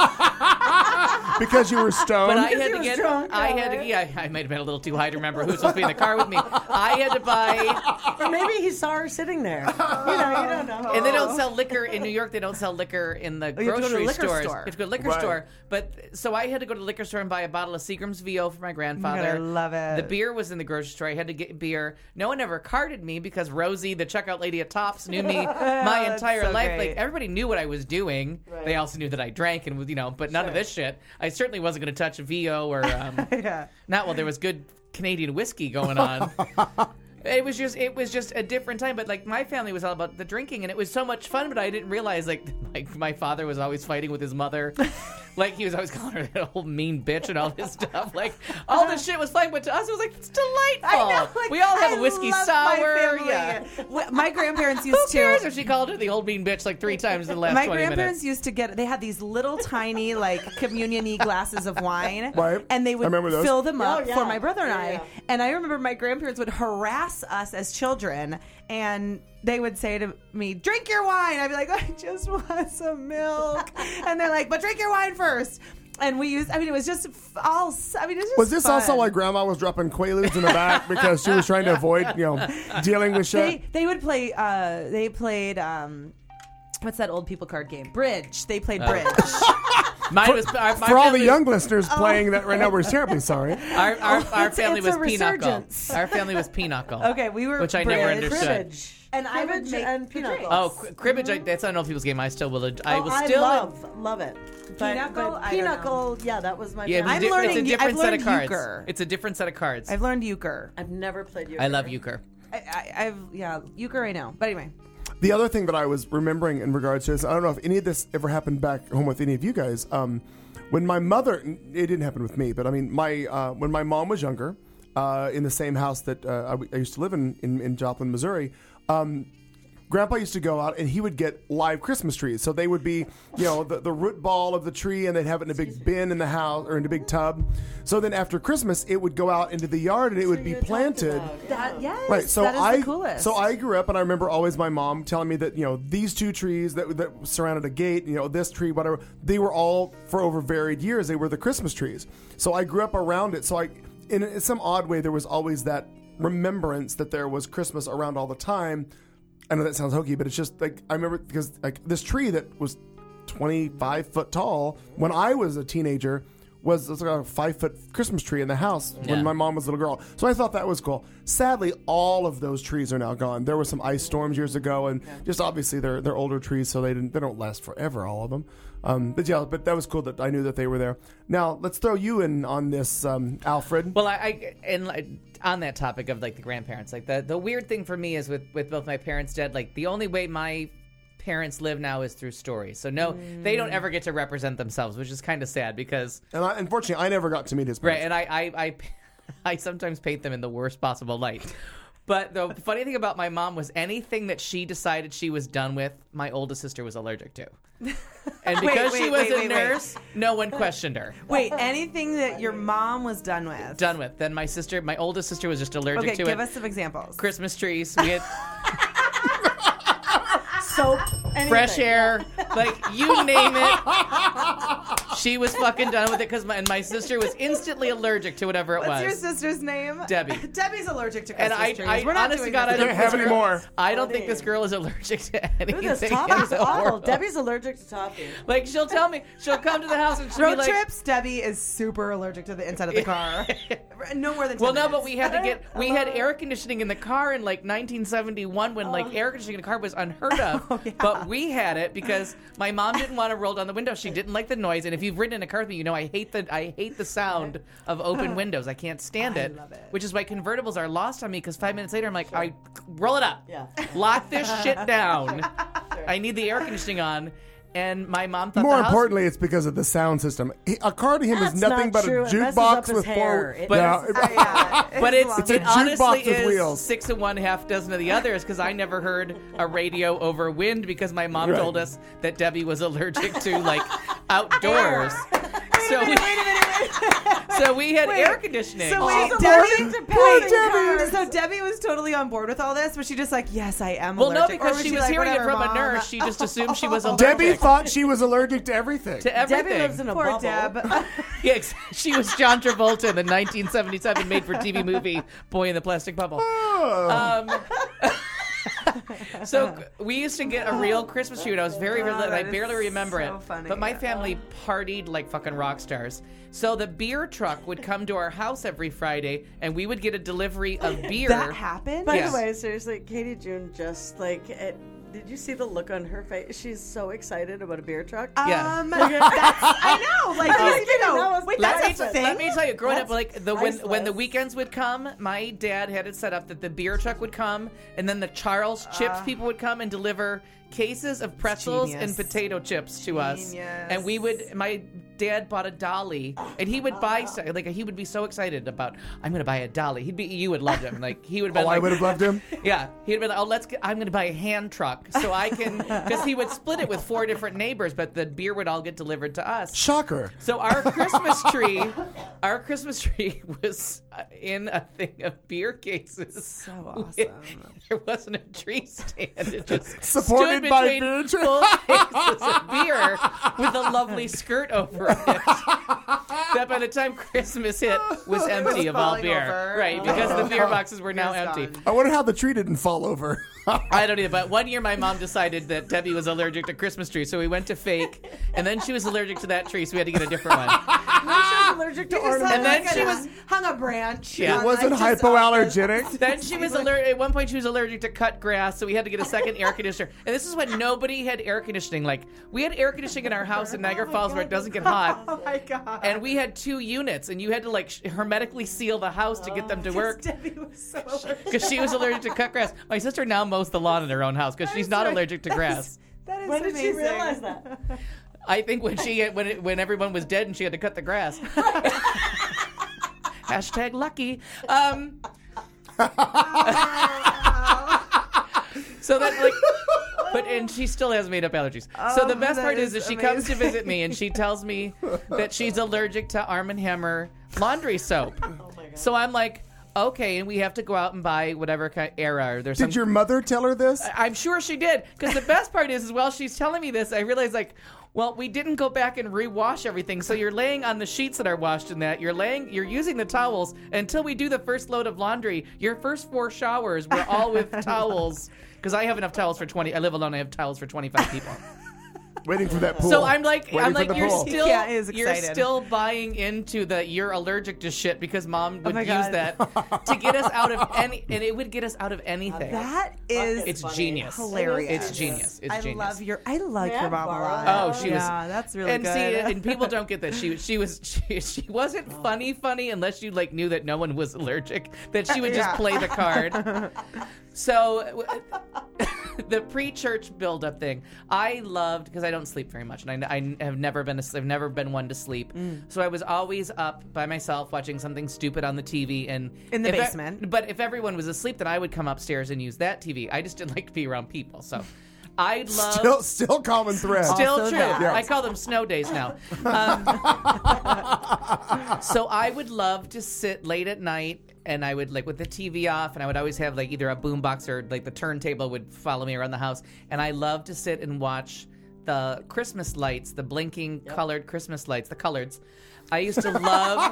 because you were stoned. but I Because had he to was get drunk, I had to right? yeah I might have been a little too high to remember who was supposed to be in the car with me. I had to buy. Or maybe he saw her sitting there. You know, you don't know. And they don't sell liquor in New York. They don't sell liquor in the Oh, you have to go to grocery a liquor stores. store. You have to go to a liquor Right. store. But so I had to go to the liquor store and buy a bottle of Seagram's V O for my grandfather. I love it. The beer was in the grocery store. I had to get beer. No one ever carded me because Rosie, the checkout lady at Tops, knew me my that's entire so life. great. Like everybody knew what I was doing. They also knew that I drank and you know, but none of this shit. I certainly wasn't going to touch a V O or um, Yeah. not while there was good Canadian whiskey going on. It was just it was just a different time, but like my family was all about the drinking, and it was so much fun. But I didn't realize like like my father was always fighting with his mother, like he was always calling her that old mean bitch and all this stuff. Like all this shit was fine, but to us it was like it's delightful. I know, like, we all have I a whiskey love sour. My, family. Yeah. W- my grandparents Who used cares to. if she called her the old mean bitch like three times in the last My twenty grandparents minutes? used to get. They had these little tiny like communion-y glasses of wine, Right. and they I would remember those. fill them up Oh, yeah. for my brother and Yeah, I. yeah. And I remember my grandparents would harass us as children, and they would say to me, "Drink your wine." I'd be like, "I just want some milk," and they're like, "But drink your wine first." And we used. I mean, it was just f- all. I mean, it was just. was this fun. also why Grandma was dropping Quaaludes in the back because she was trying to avoid, you know, dealing with shit? They they would play. Uh, they played. Um, what's that old people card game? Bridge. They played Uh, bridge. Mine was our, my For all the family- young listeners playing that right now, we're terribly sorry. Our, our, our It's- family it's was a pinochle. resurgence. Our family was pinochle. Okay, we were Which I never bridge. understood. Cribbage. And I would Cribbage make and the pinochle. drink. Oh, cri- cribbage! I, that's not an old people's game. I still will. I Oh, will I still. love, love it. But, Pinochle? but I don't know. pinochle, yeah, that was my Yeah, it was favorite. I'm di- it's learning- a different I've set of learned cards. euchre. It's a different set of cards. I've learned euchre. I've never played euchre. I love euchre. I, I, I've yeah, euchre. I know, but anyway. The other thing that I was remembering in regards to this, I don't know if any of this ever happened back home with any of you guys. Um, when my mother, it didn't happen with me, but I mean, my uh, when my mom was younger, uh, in the same house that uh, I, I used to live in in, in Joplin, Missouri. Um, Grandpa used to go out and he would get live Christmas trees. So they would be, you know, the, the root ball of the tree, and they'd have it in a big bin in the house or in a big tub. So then after Christmas, it would go out into the yard and it would be planted. That yes, Right, so that is I the coolest. so I grew up, and I remember always my mom telling me that you know these two trees that that surrounded a gate, you know this tree, whatever, they were all for over varied years. They were the Christmas trees. So I grew up around it. So I, in some odd way, there was always that remembrance that there was Christmas around all the time. I know that sounds hokey, but it's just like I remember because like this tree that was twenty-five foot tall when I was a teenager. Was, was like a five foot Christmas tree in the house Yeah. when my mom was a little girl. So I thought that was cool. Sadly, all of those trees are now gone. There were some ice storms years ago, and just obviously they're they're older trees, so they didn't they don't last forever. All of them, um, but yeah, but that was cool that I knew that they were there. Now let's throw you in on this, um, Alfred. Well, I, I and like, on that topic of like the grandparents, like the the weird thing for me is with with both my parents dead. Like the only way my parents live now is through stories. So no, mm. they don't ever get to represent themselves, which is kind of sad because. And I, unfortunately, I never got to meet his parents. Right, and I I, I I sometimes paint them in the worst possible light. But the funny thing about my mom was anything that she decided she was done with, my oldest sister was allergic to. And because Wait, she wait, was wait, a wait, nurse, no one questioned her. Wait, anything that your mom was done with? Done with. Then my sister, my oldest sister was just allergic Okay, to give it. us some examples. Christmas trees. We had Soap. Anything. fresh air. Like, you name it. She was fucking done with it because my, and my sister was instantly allergic to whatever it What's was. your sister's name? Debbie. Debbie's allergic to And Christmas I, trees. I We're not honest to doing God, I this don't Can't think have this any girl- more. I don't think this girl is allergic to Look anything. at this in toffee. It's the awful. world. Debbie's allergic to toffee. Like, she'll tell me, she'll come to the house and she'll Road be like, trips, Debbie is super allergic to the inside of the car. No more than ten well, no, minutes. but we had to get, we had air conditioning in the car in like nineteen seventy-one when like air conditioning in the car was unheard of. But we had it because my mom didn't want to roll down the window. She didn't like the noise. And if you've ridden in a car with me, you know I hate the I hate the sound of open windows. I can't stand it. love it. Which is why convertibles are lost on me because five minutes later I'm like, I roll it up. Yeah. Lock this shit down. I need the air conditioning on. And my mom thought More the house importantly, it's because of the sound system. He, a car to him That's is nothing not but true. a It messes up jukebox his with hair. four. It But Yeah. Uh, yeah, But it's, It's a it honestly jukebox with is wheels. six and one half dozen of the others because I never heard a radio over wind because my mom Right. told us that Debbie was allergic to like outdoors. So we, so we had air conditioning. So wait, She's Debbie, allergic to wait, padding Debbie, cars. so Debbie was totally on board with all this. Was she just like, yes, I am well, no, allergic? Or because she was like, hearing it "Whatever, from a Mom." nurse. She just assumed she was allergic Debbie thought she was allergic to everything. to everything. Debbie lives in a Poor bubble. Deb. Yeah, ex- she was John Travolta in the nineteen seventy-seven made-for-T V movie Boy in the Plastic Bubble. Oh. Um, so we used to get a real Christmas tree when I was very little, and I that is barely remember so it. funny. But my family partied like fucking rock stars. So the beer truck would come to our house every Friday, and we would get a delivery of beer. That happened? By Yes. the way, seriously, Katie June just like it. Did you see the look on her face? She's so excited about a beer truck. Yeah. Um, that's, I know. Like, I was you kidding, know, that was- wait, Let that's me, a thing? let me tell you, growing That's up, like the when when the priceless. weekends would come, my dad had it set up that the beer truck would come, and then the Charles Chips people would come and deliver cases of pretzels genius. and potato chips to us, Genius. and we would. My dad bought a dolly, and he would buy so- like he would be so excited about I'm going to buy a dolly. He'd be you would love him like he would have been Oh, like I would have loved him. yeah, he'd been like, oh, let's get, I'm going to buy a hand truck so I can, because he would split it with four different neighbors, but the beer would all get delivered to us. Shocker. So our Christmas tree, our Christmas tree was in a thing of beer cases. So awesome. There wasn't a tree stand. It just Supported stood by between beer tra- full cases of beer with a lovely skirt over it. That by the time Christmas hit was empty of all falling beer. over. Right, because the beer boxes were now Beer's empty. gone. I wonder how the tree didn't fall over. I don't know, but one year my mom decided that Debbie was allergic to Christmas trees, so we went to fake, and then she was allergic to that tree, so we had to get a different one. No, she was allergic to You just ornaments. hung And then like she a- was- hung a branch. Yeah. on It wasn't like just off hypoallergenic. Then she was allergic. At one point, she was allergic to cut grass, so we had to get a second air conditioner. And this is when nobody had air conditioning. Like we had air conditioning in our house in Niagara Falls where it doesn't get hot, Oh my god. and we had two units, and you had to like sh- hermetically seal the house to get them to work. Debbie was so allergic. Because she was allergic to cut grass. My sister now mows the lawn in her own house because she's not right. allergic to grass. That is When did she amazing. realize that? I think when she when it, when everyone was dead and she had to cut the grass. Hashtag lucky. Um, so that like, but and she still has made up allergies. so the Oh, best that part is is that she comes to amazing. visit me and she tells me that she's allergic to Arm and Hammer laundry soap. So I'm like, okay, and we have to go out and buy whatever kind of era. There's some Did your mother tell her this? I'm sure she did. Because the best part is, is while she's telling me this, I realize, like, well, we didn't go back and rewash everything. So you're laying on the sheets that are washed in that. You're laying, you're using the towels until we do the first load of laundry. Your first four showers were all with towels. Because I have enough towels for twenty. I live alone. I have towels for twenty-five people. Waiting for that pool. So I'm like, Waiting I'm for like, the you're pool. still, Yeah, he is you're excited. still buying into the you're allergic to shit because mom would my use God. that to get us out of any, and it would get us out of anything. That is It's funny. genius. hilarious. It's genius. It's I genius. love your. I like May I your mom a borrow lot. that? Oh, she was. Yeah, that's really and good. see, and people don't get that she she was she, she wasn't funny funny unless you like knew that no one was allergic. That she would just Yeah. play the card. So the pre-church build-up thing, I loved because I don't sleep very much, and I, I have never been a, I've never been one to sleep. Mm. So I was always up by myself watching something stupid on the T V and in the if basement. I, but if everyone was asleep, then I would come upstairs and use that T V. I just didn't like to be around people, so. I love still, still common thread. Still Also true. that. I call them snow days now. Um, so I would love to sit late at night, and I would like with the T V off, and I would always have like either a boombox or like the turntable would follow me around the house, and I love to sit and watch the Christmas lights, the blinking yep. colored Christmas lights, the coloreds. I used to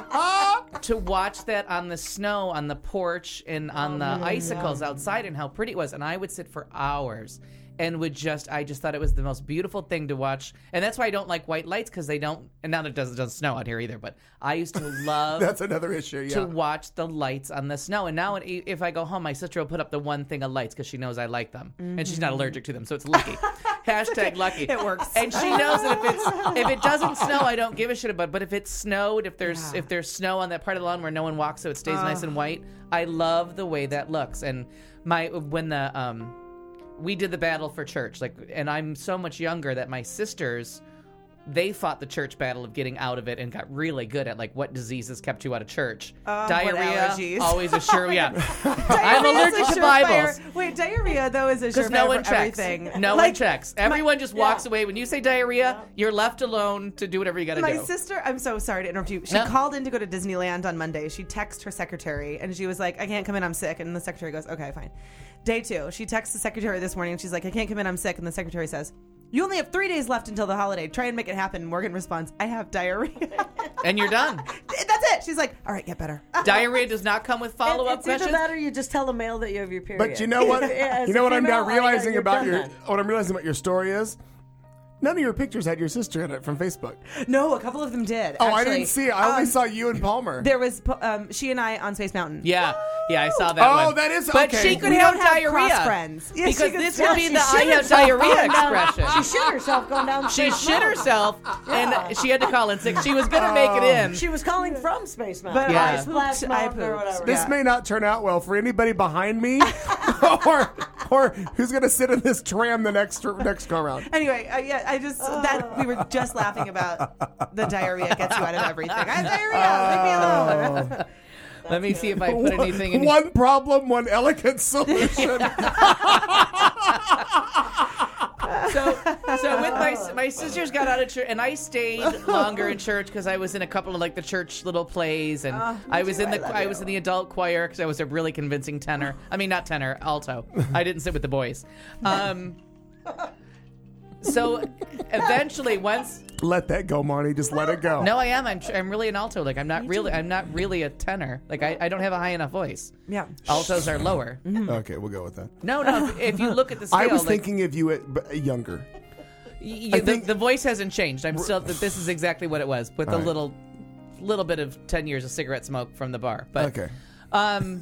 love to watch that on the snow, on the porch, and on the mm, icicles yeah. outside, and how pretty it was. And I would sit for hours. And would just, I just thought it was the most beautiful thing to watch. And that's why I don't like white lights, because they don't, and now that it doesn't, doesn't snow out here either, but I used to love that's another issue, yeah. to watch the lights on the snow. And now if I go home, my sister will put up the one thing of lights because she knows I like them. Mm-hmm. And she's not allergic to them, so it's lucky. Hashtag lucky. It works. And she knows that if it's if it doesn't snow, I don't give a shit about it. But if it snowed, if there's yeah. if there's snow on that part of the lawn where no one walks so it stays uh. nice and white, I love the way that looks. And my when the um we did the battle for church, like, and I'm so much younger that my sisters, they fought the church battle of getting out of it and got really good at like what diseases kept you out of church. Uh, diarrhea, always a sure. Yeah, I'm allergic to Bibles. Fire. Wait, diarrhea though is a sure no one for checks. Everything. No like, one checks. Everyone my, just walks yeah. away when you say diarrhea. Yeah. You're left alone to do whatever you got to do. My sister, I'm so sorry to interrupt you. She no. called in to go to Disneyland on Monday. She texted her secretary and she was like, "I can't come in. I'm sick." And the secretary goes, "Okay, fine." Day two, she texts the secretary this morning and she's like, "I can't come in. I'm sick." And the secretary says, "You only have three days left until the holiday. Try and make it happen." Morgan responds, "I have diarrhea." And you're done. That's it. She's like, "All right, get better." Diarrhea does not come with follow-up it's questions. Either that or you just tell the mail that you have your period. But you know what? Yeah, you know what I'm now female, realizing you're about your then. what I'm realizing about your story is none of your pictures had your sister in it from Facebook. No, a couple of them did. Oh, actually. I didn't see it. I only um, saw you and Palmer. There was um, she and I on Space Mountain. Yeah, yeah, I saw that oh, one. that is but okay. she could we have don't have diarrhea. cross friends. Yeah, because could, this yeah, would be she the shit I have herself diarrhea going down- expression. She shit herself going down. She Space shit Mountain. herself, and she had to call in sick. She was going to make it in. She was calling from Space Mountain. But Yeah. I I Splash pooped. I Mountain or pooped. whatever. This Yeah. may not turn out well for anybody behind me, or or who's going to sit in this tram the next next go around. Anyway, uh, yeah, I just that we were just laughing about the diarrhea gets you out of everything. I have diarrhea. Leave me alone. Let me see if I put anything in. One problem, one elegant solution. So, so with my my sisters got out of church, and I stayed longer in church because I was in a couple of like the church little plays, and Oh, me I was too. in I the love I, you. was in the adult choir because I was a really convincing tenor. I mean, not tenor, alto. I didn't sit with the boys. Um, so eventually, once Let that go, Marnie. Just let it go. no, I am. I'm I'm really an alto. Like I'm not really. I'm not really a tenor. Like I, I don't have a high enough voice. Yeah. Altos are lower. Okay, we'll go with that. No, no. If, if you look at the scale, I was like, thinking of you at b- younger. Y- I the, think- the voice hasn't changed. I'm still. This is exactly what it was, with a All right. little, little bit of ten years of cigarette smoke from the bar. But Okay. um,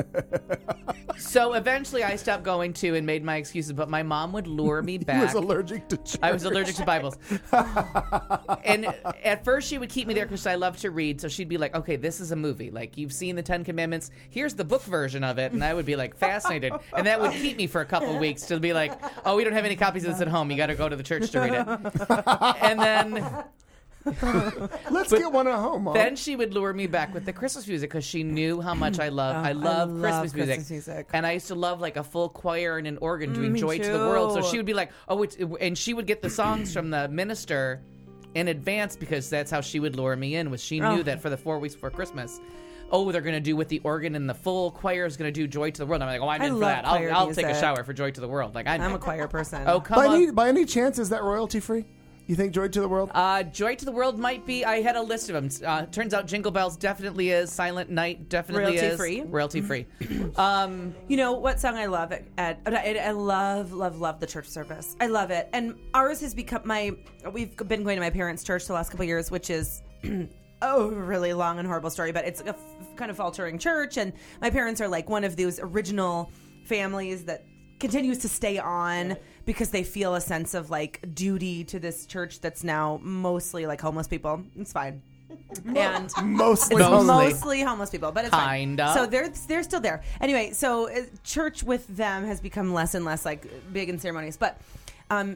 so eventually I stopped going to and made my excuses. But my mom would lure me He back. was allergic to church. I was allergic to Bibles. And at first she would keep me there because I love to read. So she'd be like, okay, this is a movie. Like, you've seen the Ten Commandments. Here's the book version of it. And I would be like fascinated. And that would keep me for a couple of weeks to be like, oh, we don't have any copies of this at home. You got to go to the church to read it. And then... Let's get one at home, Mom. Then she would lure me back with the Christmas music because she knew how much I love. I love, love Christmas, Christmas music. music. And I used to love like a full choir and an organ doing me "Joy to the World." So too. she would be like, "Oh," it's, and she would get the songs from the minister in advance because that's how she would lure me in. Was she knew Oh. that for the four weeks before Christmas. Oh, they're going to do with the organ, and the full choir is going to do "Joy to the World." I'm like, "Oh, I'm I in for love that. choir I'll, I'll take a music. shower for "Joy to the World." Like I'm, I'm a choir person. Oh, come by, on. any, by any chance, is that royalty free? You think Joy to the World? Uh, Joy to the World might be. I had a list of them. Uh, turns out Jingle Bells definitely is. Silent Night definitely Royalty is. free? Royalty free. um, You know what song I love at, at I, I love love love the church service. I love it, and ours has become my. We've been going to my parents' church the last couple of years, which is. Oh, really long and horrible story, but it's a f- kind of faltering church, and my parents are like one of those original families that continues to stay on because they feel a sense of like duty to this church that's now mostly like homeless people. It's fine. and Mostly it's homeless. mostly homeless people, but it's fine. Kinda. So they're they're still there. Anyway, so uh, church with them has become less and less like big and ceremonious, but um,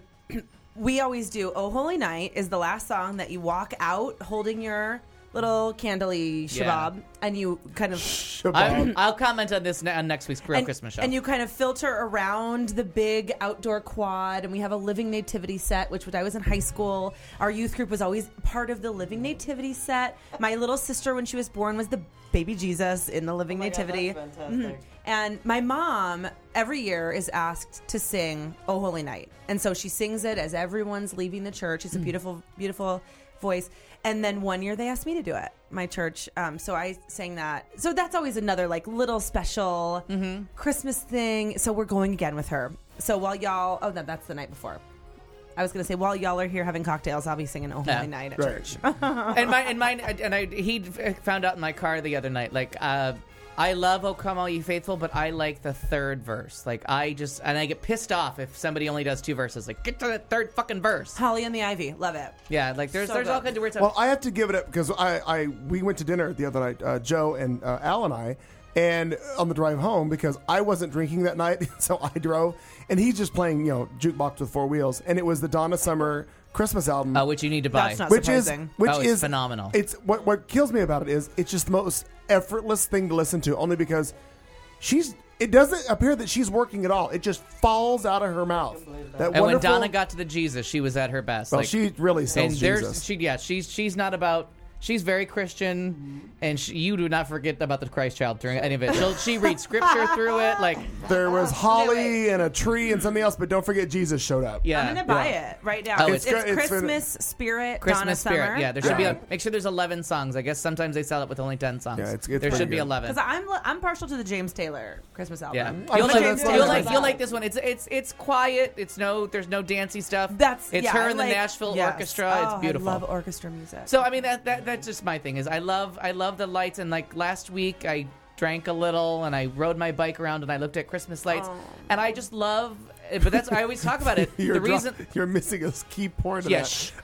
we always do. Oh, Holy Night is the last song that you walk out holding your little candly shabab, and you kind of. I, I'll comment on this ne- on next week's Real and, Christmas show. and you kind of filter around the big outdoor quad, and we have a living nativity set, which when I was in high school, our youth group was always part of the living nativity set. My little sister, when she was born, was the baby Jesus in the living Oh my God, nativity. that's fantastic. Mhm. And my mom every year is asked to sing "Oh Holy Night," and so she sings it as everyone's leaving the church. It's a beautiful, beautiful voice. And then one year they asked me to do it, my church. Um, so I sang that. So that's always another like little special Mm-hmm. Christmas thing. So we're going again with her. So while y'all, oh no, that's the night before. I was going to say while y'all are here having cocktails, I'll be singing "Oh Holy Yeah. Night" at Right. church. and my and mine and I he found out in my car the other night like uh I love "O Come All Ye Faithful," but I like the third verse. Like I just and I get pissed off if somebody only does two verses. Like get to the third fucking verse. Holly and the Ivy, love it. Yeah, like there's So there's all good. kinds of weird stuff. Well, I have to give it up because I, I we went to dinner the other night, uh, Joe and uh, Al and I, and on the drive home because I wasn't drinking that night, so I drove, and he's just playing you know jukebox with four wheels, and it was the Donna Summer Christmas album, uh, which you need to buy. That's not which is surprising. which Oh, it's is phenomenal. It's what what kills me about it is it's just the most effortless thing to listen to, only because she's. It doesn't appear that she's working at all. It just falls out of her mouth. That and when wonderful- Donna got to the Jesus, she was at her best. well, like, she really and sells there's Jesus. she yeah she's she's not about. She's very Christian, and she, you do not forget about the Christ child during any of it. She'll, she reads scripture through it, like There was holly and a tree and something else, but don't forget Jesus showed up. yeah. I'm gonna buy it right now. Oh, it's, it's it's, good. It's Christmas Spirit, Christmas Donna Spirit. Summer. Yeah, there should be. Yeah. A, make sure there's eleven songs. I guess sometimes they sell it with only ten songs. Yeah, it's- it's there pretty should be good. eleven. Because I'm I'm partial to the James Taylor Christmas album. Yeah, I you'll, like like, James you'll, Taylor's like, album. you'll like this one. It's it's it's quiet. It's no there's no dancey stuff. That's it's yeah, her I and the like- Nashville yes. Orchestra. Oh, It's beautiful. I love orchestra music. So I mean that, that that's just my thing is I love I love the lights and like last week I drank a little and I rode my bike around and I looked at Christmas lights and I just love but that's I always talk about it. You're the dro- reason you're missing a key point of yeah, that. shh.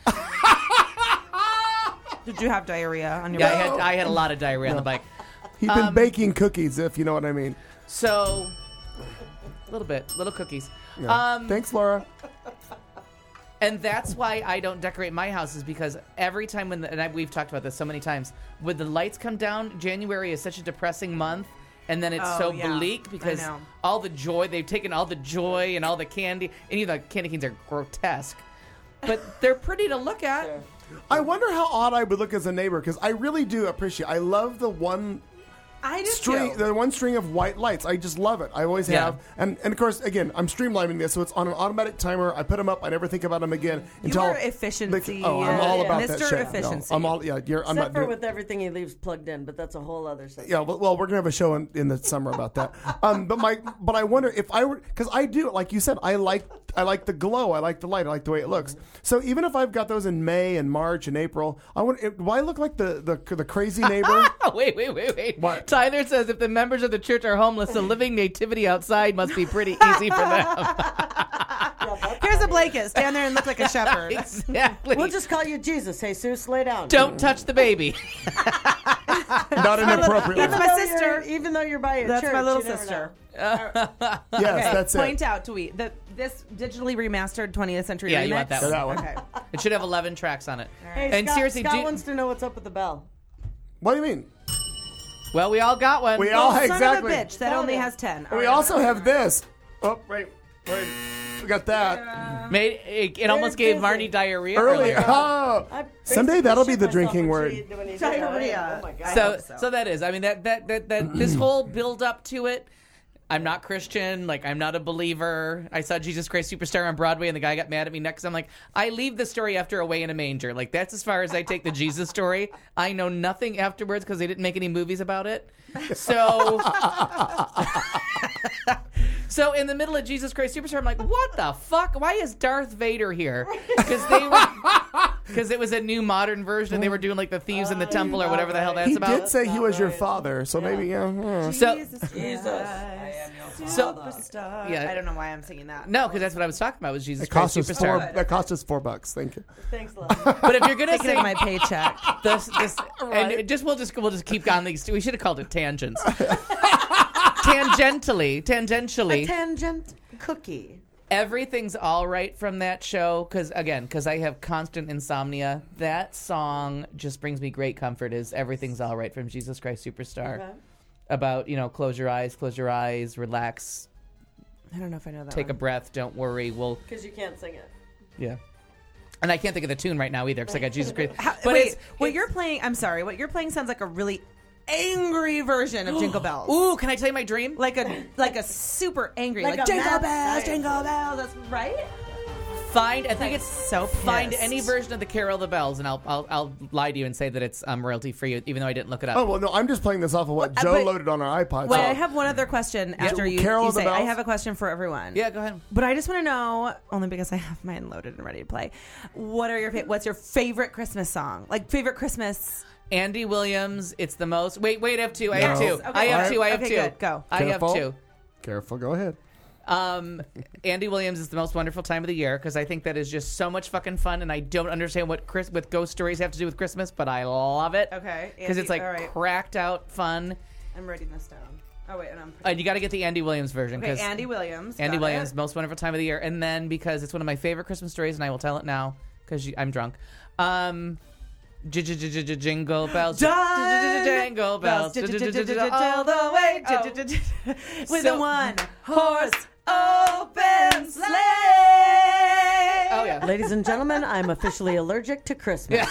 Did you have diarrhea on your yeah I bike? had I had a lot of diarrhea on the bike. He's been Um, baking cookies, if you know what I mean. So a little bit, little cookies. Yeah. Um Thanks, Laura. And that's why I don't decorate my house is because every time when the, and I, we've talked about this so many times when the lights come down, January is such a depressing month, and then it's Oh, so yeah. bleak I because know. all the joy they've taken all the joy and all the candy. Any of the candy canes are grotesque, but they're pretty to look at. I wonder how odd I would look as a neighbor because I really do appreciate. I love the one I do string, too. the one string of white lights. I just love it. I always Yeah. have, and and of course, again, I'm streamlining this, so it's on an automatic timer. I put them up. I never think about them again until are efficiency, Oh, I'm uh, all yeah. about that Mister shit. Efficiency. No, I'm all yeah. You're, I'm Except not for doing. with everything he leaves plugged in, but that's a whole other subject. Yeah, well, well, we're gonna have a show in, in the summer about that. Um, but my, but I wonder if I were, because I do, like you said, I like, I like the glow, I like the light, I like the way it looks. So even if I've got those in May and March and April, I want, do I look like the the, the crazy neighbor? Oh, wait, wait, wait, wait. What? Tyler says if the members of the church are homeless, the living nativity outside must be pretty easy for them. Here's a blanket. Stand there and look like a shepherd. Exactly. We'll just call you Jesus. Jesus, lay down. Don't touch the baby. Not inappropriately. That's my Even though sister. you're- Even though you're by a That's church, my little you never sister. know. Yes, that's Point it. out, tweet that this digitally remastered twentieth century Yeah, remix. you want that So one. that one. Okay. It should have eleven tracks on it. Hey, And Scott, seriously, Scott do- wants to know what's up with the bell. What do you mean? Well, we all got one. We all Son exactly. of a bitch. That only has ten. All We right. also have this. Oh, wait, wait. We got that Made it, it almost gave busy. Marnie diarrhea early. earlier. Oh, I someday basically that'll be shit the myself drinking when word. she- when he did that. Diarrhea. Oh my God. So, so. so that is. I mean, that that that, that this whole build up to it. I'm not Christian. Like, I'm not a believer. I saw Jesus Christ Superstar on Broadway, and the guy got mad at me next. I'm like, I leave the story after Away in a Manger. Like, that's as far as I take the Jesus story. I know nothing afterwards because they didn't make any movies about it. So, so in the middle of Jesus Christ Superstar, I'm like, what the fuck? Why is Darth Vader here? Because they were, because it was a new modern version, and they were doing like the thieves in the temple or whatever the hell that's He about. did say he was your father, so maybe yeah. yeah. So, Jesus. So, Superstar. yeah. I don't know why I'm singing that. No, because that's what I was talking about was Jesus It cost Christ us Superstar. four. That cost us four bucks. Thank you. Thanks a lot. But if you're gonna Taking sing out my paycheck. this, this and it just we'll just we'll just keep on these. We should have called it tangents. Tangentially, tangentially, A tangent cookie. everything's all right from that show. Because again, because I have constant insomnia, that song just brings me great comfort. Is Everything's All Right from Jesus Christ Superstar? Okay. About, you know, close your eyes, close your eyes, relax, I don't know if I know that take a one. breath, don't worry. We'll Because you can't sing it. yeah. And I can't think of the tune right now either because I got Jesus Christ. How, But wait, it's, what it's- you're playing, I'm sorry, what you're playing sounds like a really angry version of Jingle Bells. Ooh, can I tell you my dream? Like a like a super angry, Like like, a Jingle mad Bells, scientist. Jingle Bells. That's right. Find, I think like it's so find pissed. any version of the Carol of the Bells, and I'll I'll, I'll lie to you and say that it's um, royalty free, even though I didn't look it up. Oh well, no, I'm just playing this off of what Well, Joe but- loaded on our iPod. Wait, so- I have one other question after you, Carol you of the say. I Bells? have a question for everyone. Yeah, go ahead. But I just want to know, only because I have mine loaded and ready to play. What are your fa- what's your favorite Christmas song? Like favorite Christmas? Andy Williams, it's the most. Wait, wait, I have two. I have No. two. Okay. I have two. I have Okay, two. good. Go. I Careful. have two. Careful, go ahead. Um, Andy Williams is the most wonderful time of the year because I think that is just so much fucking fun, and I don't understand what Chris with ghost stories have to do with Christmas, but I love it. Okay, because it's Andy- like all right. cracked out fun. I'm writing this down. Oh wait, and I'm Uh, you got to get the Andy Williams version okay. because Andy Williams. Andy got Williams, it. most wonderful time of the year, and then because it's one of my favorite Christmas stories, and I will tell it now because I'm drunk. Um, j- j- j- j- j- jingle bells, j- j- j- j- jingle bells, j- j- j- j- j- all the way Oh. oh. with So- a one horse open sleigh. Oh yeah. Ladies and gentlemen, I'm officially allergic to Christmas.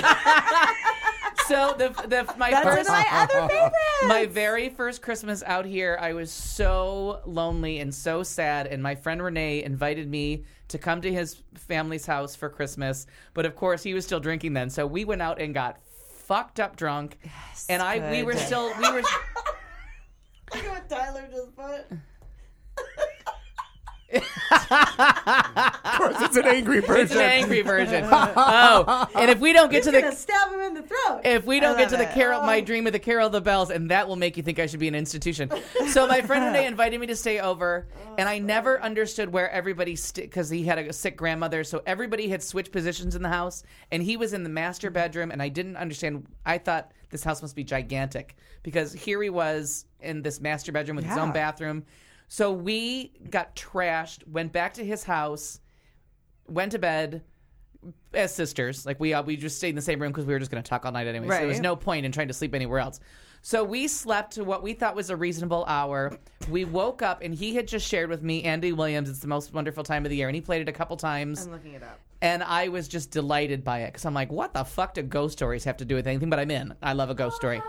So the the my That's first one of my other favorites. my very first Christmas out here, I was so lonely and so sad, and my friend Renee invited me to come to his family's house for Christmas. But of course, he was still drinking then, so we went out and got fucked up drunk. and I we good. were still we were. Look at what Tyler just put. Of course, it's an angry version. It's an angry version. Oh, and if we don't get He's to gonna the stab him in the throat. if we don't get love to the it. Carol, my dream of the Carol of the Bells, and that will make you think I should be an institution. So my friend Renee invited me to stay over, and I never understood where everybody because he had a sick grandmother, so everybody had switched positions in the house, and he was in the master bedroom, and I didn't understand. I thought this house must be gigantic because here he was in this master bedroom with his own Yeah. bathroom. So we got trashed, went back to his house, went to bed as sisters. Like we uh, we just stayed in the same room because we were just going to talk all night anyway. So there was Right. no point in trying to sleep anywhere else. So we slept to what we thought was a reasonable hour. We woke up and he had just shared with me Andy Williams. It's the most wonderful time of the year, and he played it a couple times. I'm looking it up. And I was just delighted by it because I'm like, what the fuck do ghost stories have to do with anything? But I'm in. I love a ghost story.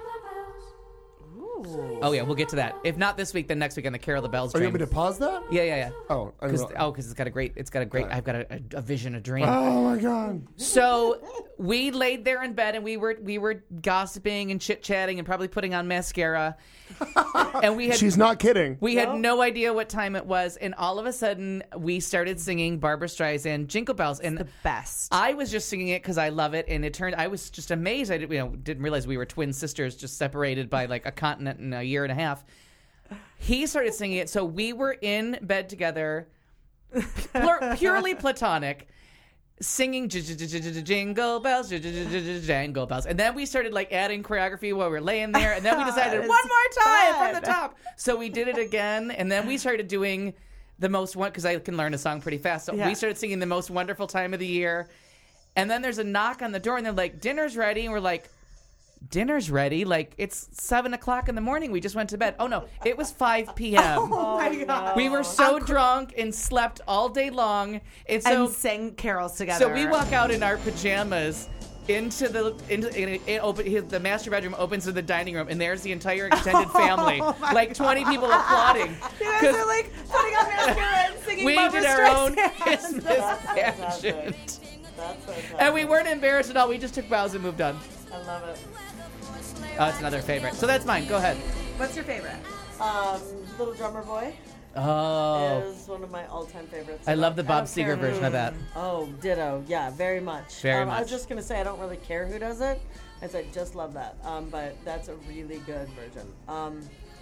Oh yeah, we'll get to that. If not this week, then next week on the Carol of the Bells. Are you Dream. want me to pause that? Yeah, yeah, yeah. Oh, I Because don't know. oh, because it's got a great, it's got a great. I've got a, a, a vision, a dream. Oh my god. So we laid there in bed and we were we were gossiping and chit chatting and probably putting on mascara. And we had She's not kidding. we had no idea what time it was, and all of a sudden we started singing Barbra Streisand Jingle Bells, and The best. I was just singing it because I love it, and it turned. I was just amazed. I didn't, you know, didn't realize we were twin sisters, just separated by like a continent and a year and a half. He started singing it, so we were in bed together, pure, purely platonic, singing j- j- j- j- j- jingle bells, j- j- j- j- j- jingle bells, and then we started like adding choreography while we were laying there, and then we decided It's one more time fun. from the top. So we did it again, and then we started doing the most one because I can learn a song pretty fast. So Yeah. we started singing the most wonderful time of the year, and then there's a knock on the door, and they're like, "Dinner's ready," and we're like. Dinner's ready. Like, it's seven o'clock in the morning. We just went to bed. Oh, no. It was five p.m. Oh my god. We were so drunk and slept all day long. And so, and sang carols together. so we walk out in our pajamas into the into it, it open his, the master bedroom opens to the dining room, and there's the entire extended family, like twenty people applauding. You guys 'Cause are like putting on mascara and singing we Barbra did our own Streisand. Christmas pageant, and we weren't embarrassed at all. We just took bows and moved on. I love it. Oh, it's another favorite. So that's mine. Go ahead. What's your favorite? Um, Little Drummer Boy Oh, is one of my all-time favorites. I love the don't Bob care Seger who- version of that. Oh, ditto. Yeah, very much. Very um, I was much. just gonna say I don't really care who does it. I said just love that. Um, but that's a really good version. Um,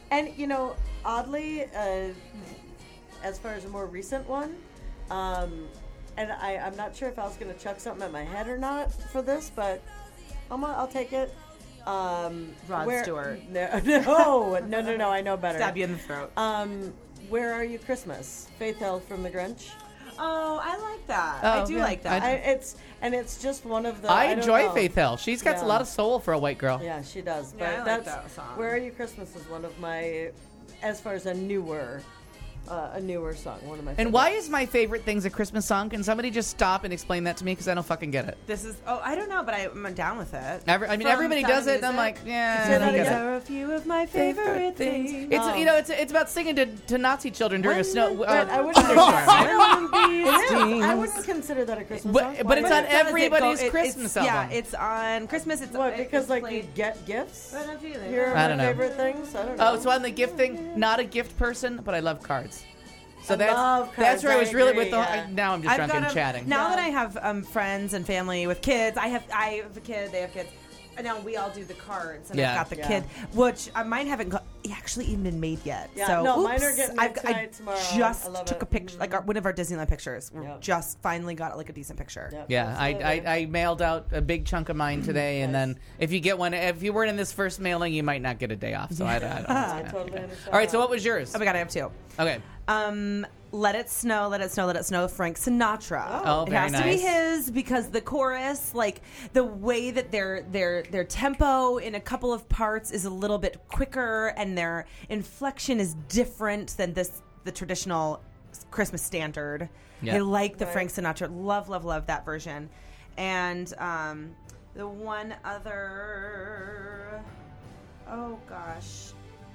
And, you know, oddly, uh, as far as a more recent one, um, and I, I'm not sure if I was going to chuck something at my head or not for this, but I'm gonna, I'll take it. Um, Rod where, Stewart. No, no, no, no, no, I know better. Stab you in the throat. Um, Where Are You Christmas? Faith Hill from The Grinch. Oh, I like that. Oh, I do yeah. like that. I, it's and it's just one of the. I, I don't enjoy know. Faith Hill. She's got Yeah. a lot of soul for a white girl. Yeah, she does. But Yeah, I like that's that song. Where Are You Christmas is one of my, as far as a newer, uh, a newer song. One of my. And favorites. why is my favorite thing's a Christmas song? Can somebody just stop and explain that to me? Because I don't fucking get it. This is. Oh, I don't know, but I, I'm down with it. Every, I mean, From everybody Sound does of it, and I'm like, Music. yeah, Say I that don't get again. it. Are a few of my favorite things. It's you know, it's it's about singing to, to Nazi children during a snow. But Uh, I wouldn't. It It is. I wouldn't consider that a Christmas But- song. but Why it's not? on Does it everybody's go- it- Christmas it's, album. Yeah, it's on Christmas. It's What? it- Because it's like played- you get gifts. I don't feel it. Here are I my don't know. favorite things. I don't know. Oh, so I'm the gift thing. Not a gift person, but I love cards. So I that's love that's cards, where I I was really agree, with the. yeah. I, now I'm just I've drunk got and a- chatting. Now Yeah. that I have um, friends and family with kids, I have I have a kid. They have kids. And now we all do the cards, and Yeah. I've got the Yeah. kid, which uh, mine haven't got, actually even been made yet. Yeah, so no, mine oops, are getting I've, made I tonight, tomorrow. just I love took it. a picture, like our, one of our Disneyland pictures. We Yep. just finally got like a decent picture. Yep, Yeah, I, absolutely. I, I mailed out a big chunk of mine today, and Nice. then if you get one, if you weren't in this first mailing, you might not get a day off. So I, I don't. I know. totally understand. All right, so what was yours? Oh my god, I have two. Okay. Um, Let It Snow, Let It Snow, Let It Snow, Frank Sinatra. Oh, it very has to be nice. his because the chorus, like the way that their their their tempo in a couple of parts is a little bit quicker, and their inflection is different than this the traditional Christmas standard. Yeah. I like the Right. Frank Sinatra. Love, love, love that version. And um, the one other, oh gosh.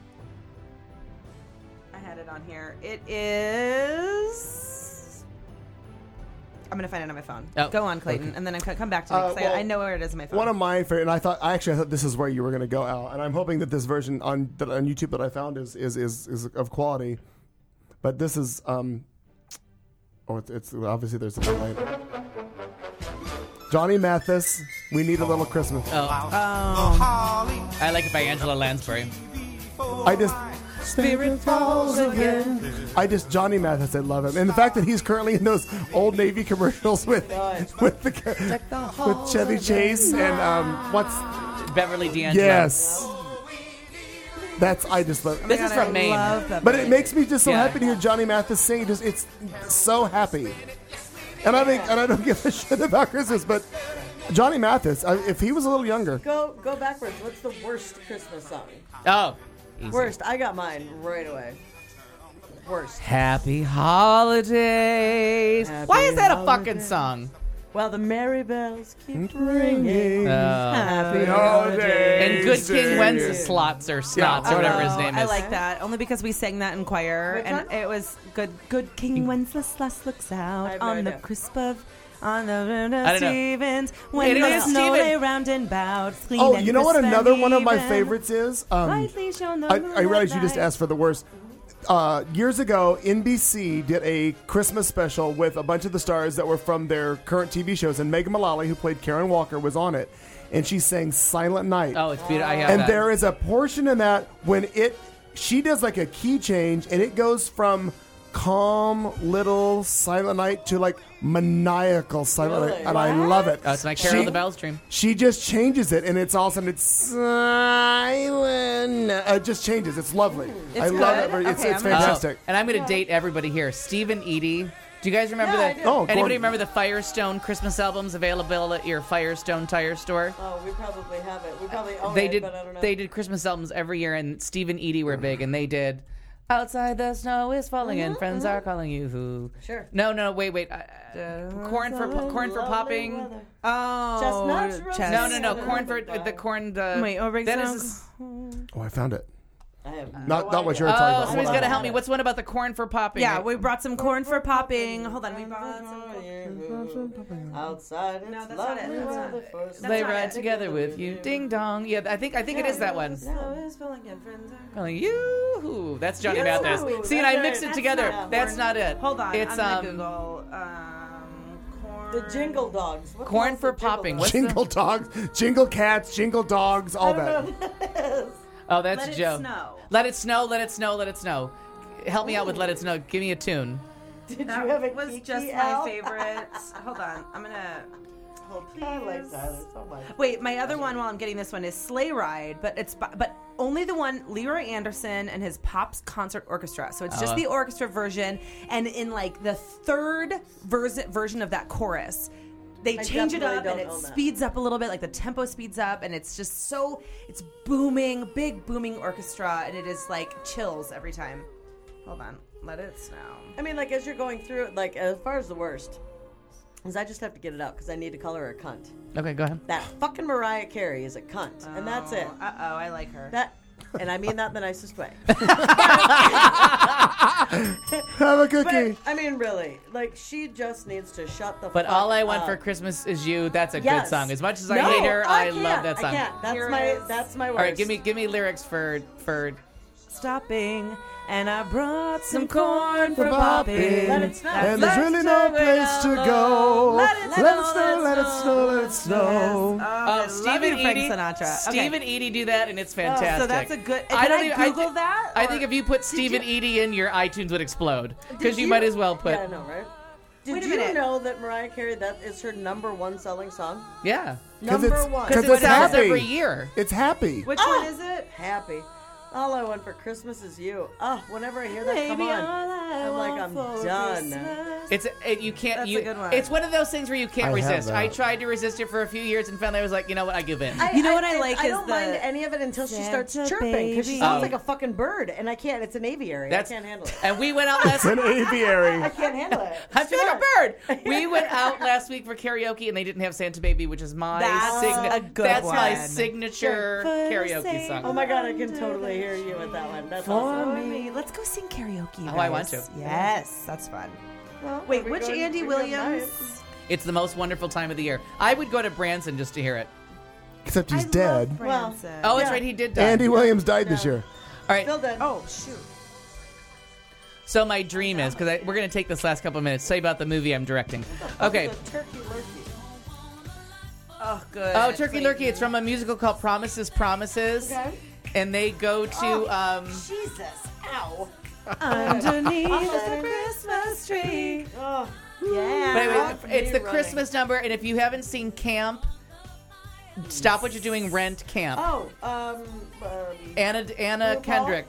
I had it on here. It is. I'm gonna find it on my phone. Oh, Go on, Clayton, okay. and then I come back to me Uh, 'cause well, I, I know where it is on my phone. One of my favorite, and I thought I actually I thought this is where you were going to go, Al, and I'm hoping that this version on that on YouTube that I found is is is, is of quality. But this is um, oh, it's, it's obviously there's a delay. Johnny Mathis, We Need a Little Christmas. Oh, I like it by Angela Lansbury. I just Spirit falls again. I just Johnny Mathis, I love him, and the fact that he's currently in those Old Navy commercials with with the with Chevy Chase and um, what's Beverly D'Angelo. yes, that's I just love. This God, is from I Maine. love that But it movie. makes me just so Yeah. happy to hear Johnny Mathis sing. Just it's so happy, and I think and I don't give a shit about Christmas, but Johnny Mathis, I, if he was a little younger, Go go backwards. What's the worst Christmas song? Oh, easy. Worst. I got mine right away. Worst. Happy holidays. Happy Why is that a fucking holidays. song? Well, the merry bells keep ringing. Uh, Happy holidays. and Good King Sing Wenceslots or Snots Yeah. or whatever his Oh, name I is. like that only because we sang that in choir, Which and one? it was good. Good King Wenceslas looks I out have no on the idea. crisp of on the I don't know. Stevens when It the is snow Steven. lay round and bowed. clean oh, and you know what? crisp and Another one of my even, favorites is. Um, lightly shone the I, moon I realize you at just night. asked for the worst. Uh, years ago, N B C did a Christmas special with a bunch of the stars that were from their current T V shows, and Megan Mullally, who played Karen Walker, was on it, and she sang "Silent Night." Oh, it's beautiful. I have and that. there is a portion in that when it she does like a key change, and it goes from calm little Silent Night to like maniacal Silent Really? Night, and I love it. Oh, it's my Carol She- the Bells dream. She just changes it, and it's all of a sudden it's silent. Uh, it just changes. It's lovely. I It's love good? it. It's, Okay, it's I'm gonna- fantastic. Oh, and I'm going to date everybody here. Stephen Eady. Do you guys remember Yeah, I the? do. Oh, Anybody Gordon. remember the Firestone Christmas albums available at your Firestone tire store? Oh, we probably have it. We probably own They it, did. but I don't know. They did Christmas albums every year, and Stephen Eady were big, and they did. Outside the snow is falling, and friends are calling you. Who? Sure. No, no, wait, wait. Uh, corn for po- corn for Lovely popping. weather. Oh, Chestnuts, roses. chest- No, no, no. Corn for the corn. The Wait, oh, that Rick is. Oh, I found it. I have Not no not what idea. you're talking Oh, about. somebody's Hold got to on. help me. What's one about the corn for popping? Yeah, we brought some corn for popping. Hold on, we brought some. Outside. No, it's that's not it. lovely That's not weather it. for That's They not ride it. together with you. Ding dong. Yeah, I think I think it is that one. Snow is falling and friends are- Calling you. That's Johnny Yoo-hoo. Mathis. See, and That's I mixed right. it together. That's That's not not it. Hold on, It's I'm gonna um. Google um, corn. The Jingle Dogs. What Corn the hell's for the Jingle popping. Dogs? What's Jingle dogs, jingle cats, jingle dogs, all I don't know that. what that is. Oh, that's Let It Joe. Snow. Let it snow. Let it snow. Let it snow. Help me out with Let It Snow. Give me a tune. Did That you have a was Kiki, just Al? my favorite. Hold on. I'm going to... Hold, please. I like Tyler so much. Wait, my other one while I'm getting this one is Sleigh Ride, but it's bu- but only the one Leroy Anderson and his Pops Concert Orchestra. So it's just Oh. the orchestra version, and in like the third vers- version of that chorus, they I change it definitely up and don't it own that. speeds up a little bit, like the tempo speeds up, and it's just so it's booming, big booming orchestra, and it is like chills every time. Hold on, Let It Snow. I mean, like as you're going through it, like as far as the worst, is I just have to get it out because I need to call her a cunt. Okay, go ahead. That fucking Mariah Carey is a cunt, and that's it. Uh oh, I like her. That, and I mean that in the nicest way. Have a cookie. But I mean, really, like she just needs to shut the. But fuck All I Want up. for Christmas Is You, that's a Yes. good song. As much as I No, hate her, I, can't. love that song. I can't. That's Here it my. is. That's my worst. All right, give me give me lyrics for for Stopping, and I brought some corn for Popping. popping. Let it snow. And there's really no place to go. Let it Let it snow, let it snow, let it snow. Oh, Steve and Frank Edie. Sinatra. Steve Okay. and Edie do that, and it's fantastic. So that's a good. Can I don't I even, Google thi- that? I or- think if you put Steve and Edie in, your iTunes would explode because Did you, might as well put. Yeah, I know, right? Did Wait a you minute. know that Mariah Carey that is her number one selling song? Yeah, Because Number it's, one. cause because it's it sells happy. every year. It's happy. Which Ah! one is it? Happy. All I want for Christmas is you. Oh, whenever I hear that come Baby, on, all I I'm like, want I'm for done. Christmas. It's it, you can't. That's you, a good one. It's one of those things where you can't I have resist. that. I tried to resist it for a few years and finally I was like, you know what, I give in. You know what I like I is don't the mind any of it until she starts Santa chirping because she baby. sounds Oh. like a fucking bird, and I can't. It's an aviary. That's I can't handle it. And we went out last. An aviary. I can't handle it. I It's feel too like much. a bird. We went out last week for karaoke and they didn't have Santa Baby, which is my That's signa- a good That's my one. signature For karaoke Santa. song. Oh my god, I can totally hear you with that one. That's For awesome. me. Let's go sing karaoke. you Oh, I want guys. to. Yes, that's fun. Well, Wait, we which go- Andy we go Williams? nice. It's the most wonderful time of the year. I would go to Branson just to hear it. Except he's I dead. love Well, Branson. Oh, that's Yeah. right, he did die. Andy Williams died this Yeah. year. All right. Still dead. Oh shoot. So my dream is because we're going to take this last couple of minutes. Say about the movie I'm directing. Okay. The turkey lurkey. Oh, good. Oh, Turkey Lurkey. It's from a musical called Promises, Promises. Okay. And they go to um, Jesus. Ow. Underneath the Christmas tree. Oh. Yeah. But anyway, Stop it's me the running. Christmas number, and if you haven't seen Camp, stop what you're doing, rent Camp. Oh. Um. um Anna Anna RuPaul? Kendrick.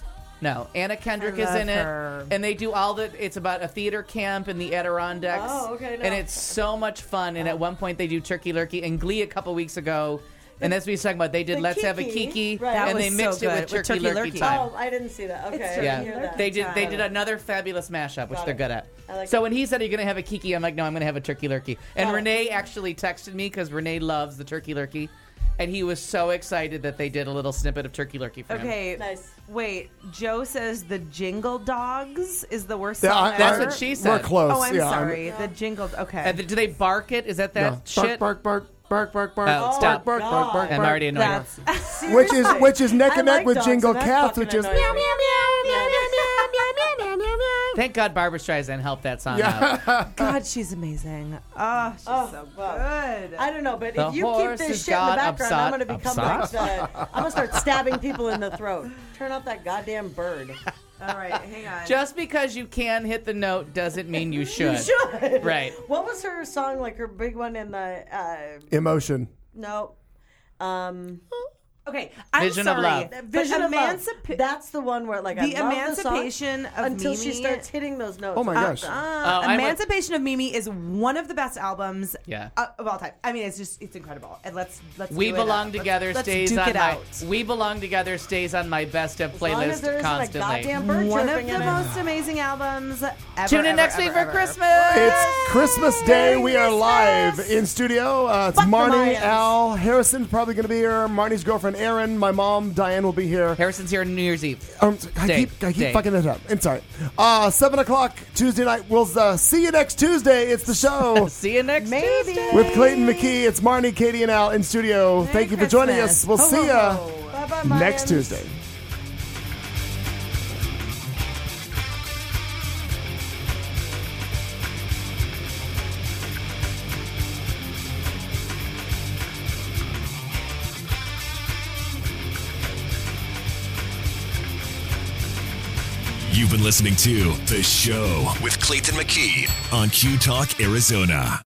No, Anna Kendrick I is love in her. it, and they do all the. It's about a theater camp in the Adirondacks. Oh, okay, no. And it's so much fun. And at one point they do Turkey Lurkey and Glee a couple weeks ago. And that's what he's talking about. They did the Let's Have a Kiki, Kiki, right. That and they was mixed so it with good, Turkey, with Turkey Lurkey Lurkey. time. Oh, I didn't see that. Okay. It's I Turkey Yeah, didn't hear that. they did. They Got did it. another fabulous mashup, which Got they're it. good at. I like so it. when he said you're gonna have a Kiki, I'm like, no, I'm gonna have a Turkey Lurkey. And Got it. Renee actually texted me because Renee loves the Turkey Lurkey, and he was so excited that they did a little snippet of Turkey Lurkey for him. Okay. Nice. Wait, Joe says the Jingle Dogs is the worst Yeah, song I- That's ever. what she We're said. close. Oh, I'm yeah, sorry. The Jingle. Okay. And th- do they bark it? Is that that No. shit? Bark, bark, bark, bark, bark, Oh, bark, stop. bark, bark, bark, bark, I'm bark. already annoyed. That's Which is which is neck I and neck like with dogs, Jingle and that Cats, fucking which is annoys meow me. meow meow meow meow meow meow meow meow meow. Thank God Barbara Streisand helped that song Yeah. out. God, she's amazing. Oh, she's Oh, so wow. good. I don't know, but The if you keep horse this has shit in the got background, upset- I'm gonna become like upset? the, I'm gonna start stabbing people in the throat. Turn off that goddamn bird. All right, hang on. Just because you can hit the note doesn't mean you should. Should. Right. What was her song? Like her big one in the uh, Emotion. no. Um, Okay, I'm Vision of sorry. Love. but Vision of Love. Emancipa- That's the one where like I The love Emancipation the song of until she Mimi- starts hitting those notes. Oh my Uh, gosh. Uh, Oh, I went- Emancipation of Mimi is one of the best albums Yeah. uh, of all time. I mean, it's just it's incredible. And let's let's We do it Belong out. Together let's, stays let's on duke it my out. We Belong Together stays on my best of As long as playlist there isn't a constantly. goddamn bird One of chirping the in it. most amazing albums ever. Tune in ever, next ever, week for ever. Christmas. It's Christmas Day. We are live in studio. Uh, it's Fuck the Marnie, Mayans. Al, Harrison probably going to be here. Marnie's girlfriend Erin, my mom Diane will be here. Harrison's here on New Year's Eve. Um, I Day. keep I keep Day. fucking it up. I'm sorry. Uh, seven o'clock Tuesday night. We'll uh, see you next Tuesday. It's the show See you next Maybe. Tuesday. with Clayton McKee. It's Marnie, Katie, and Al in studio. Merry Thank you for joining Christmas. us. We'll Ho, see ho, ya ho. Bye-bye, next Mayans. Tuesday. You've been listening to The Show with Clayton McKee on Q Talk Arizona.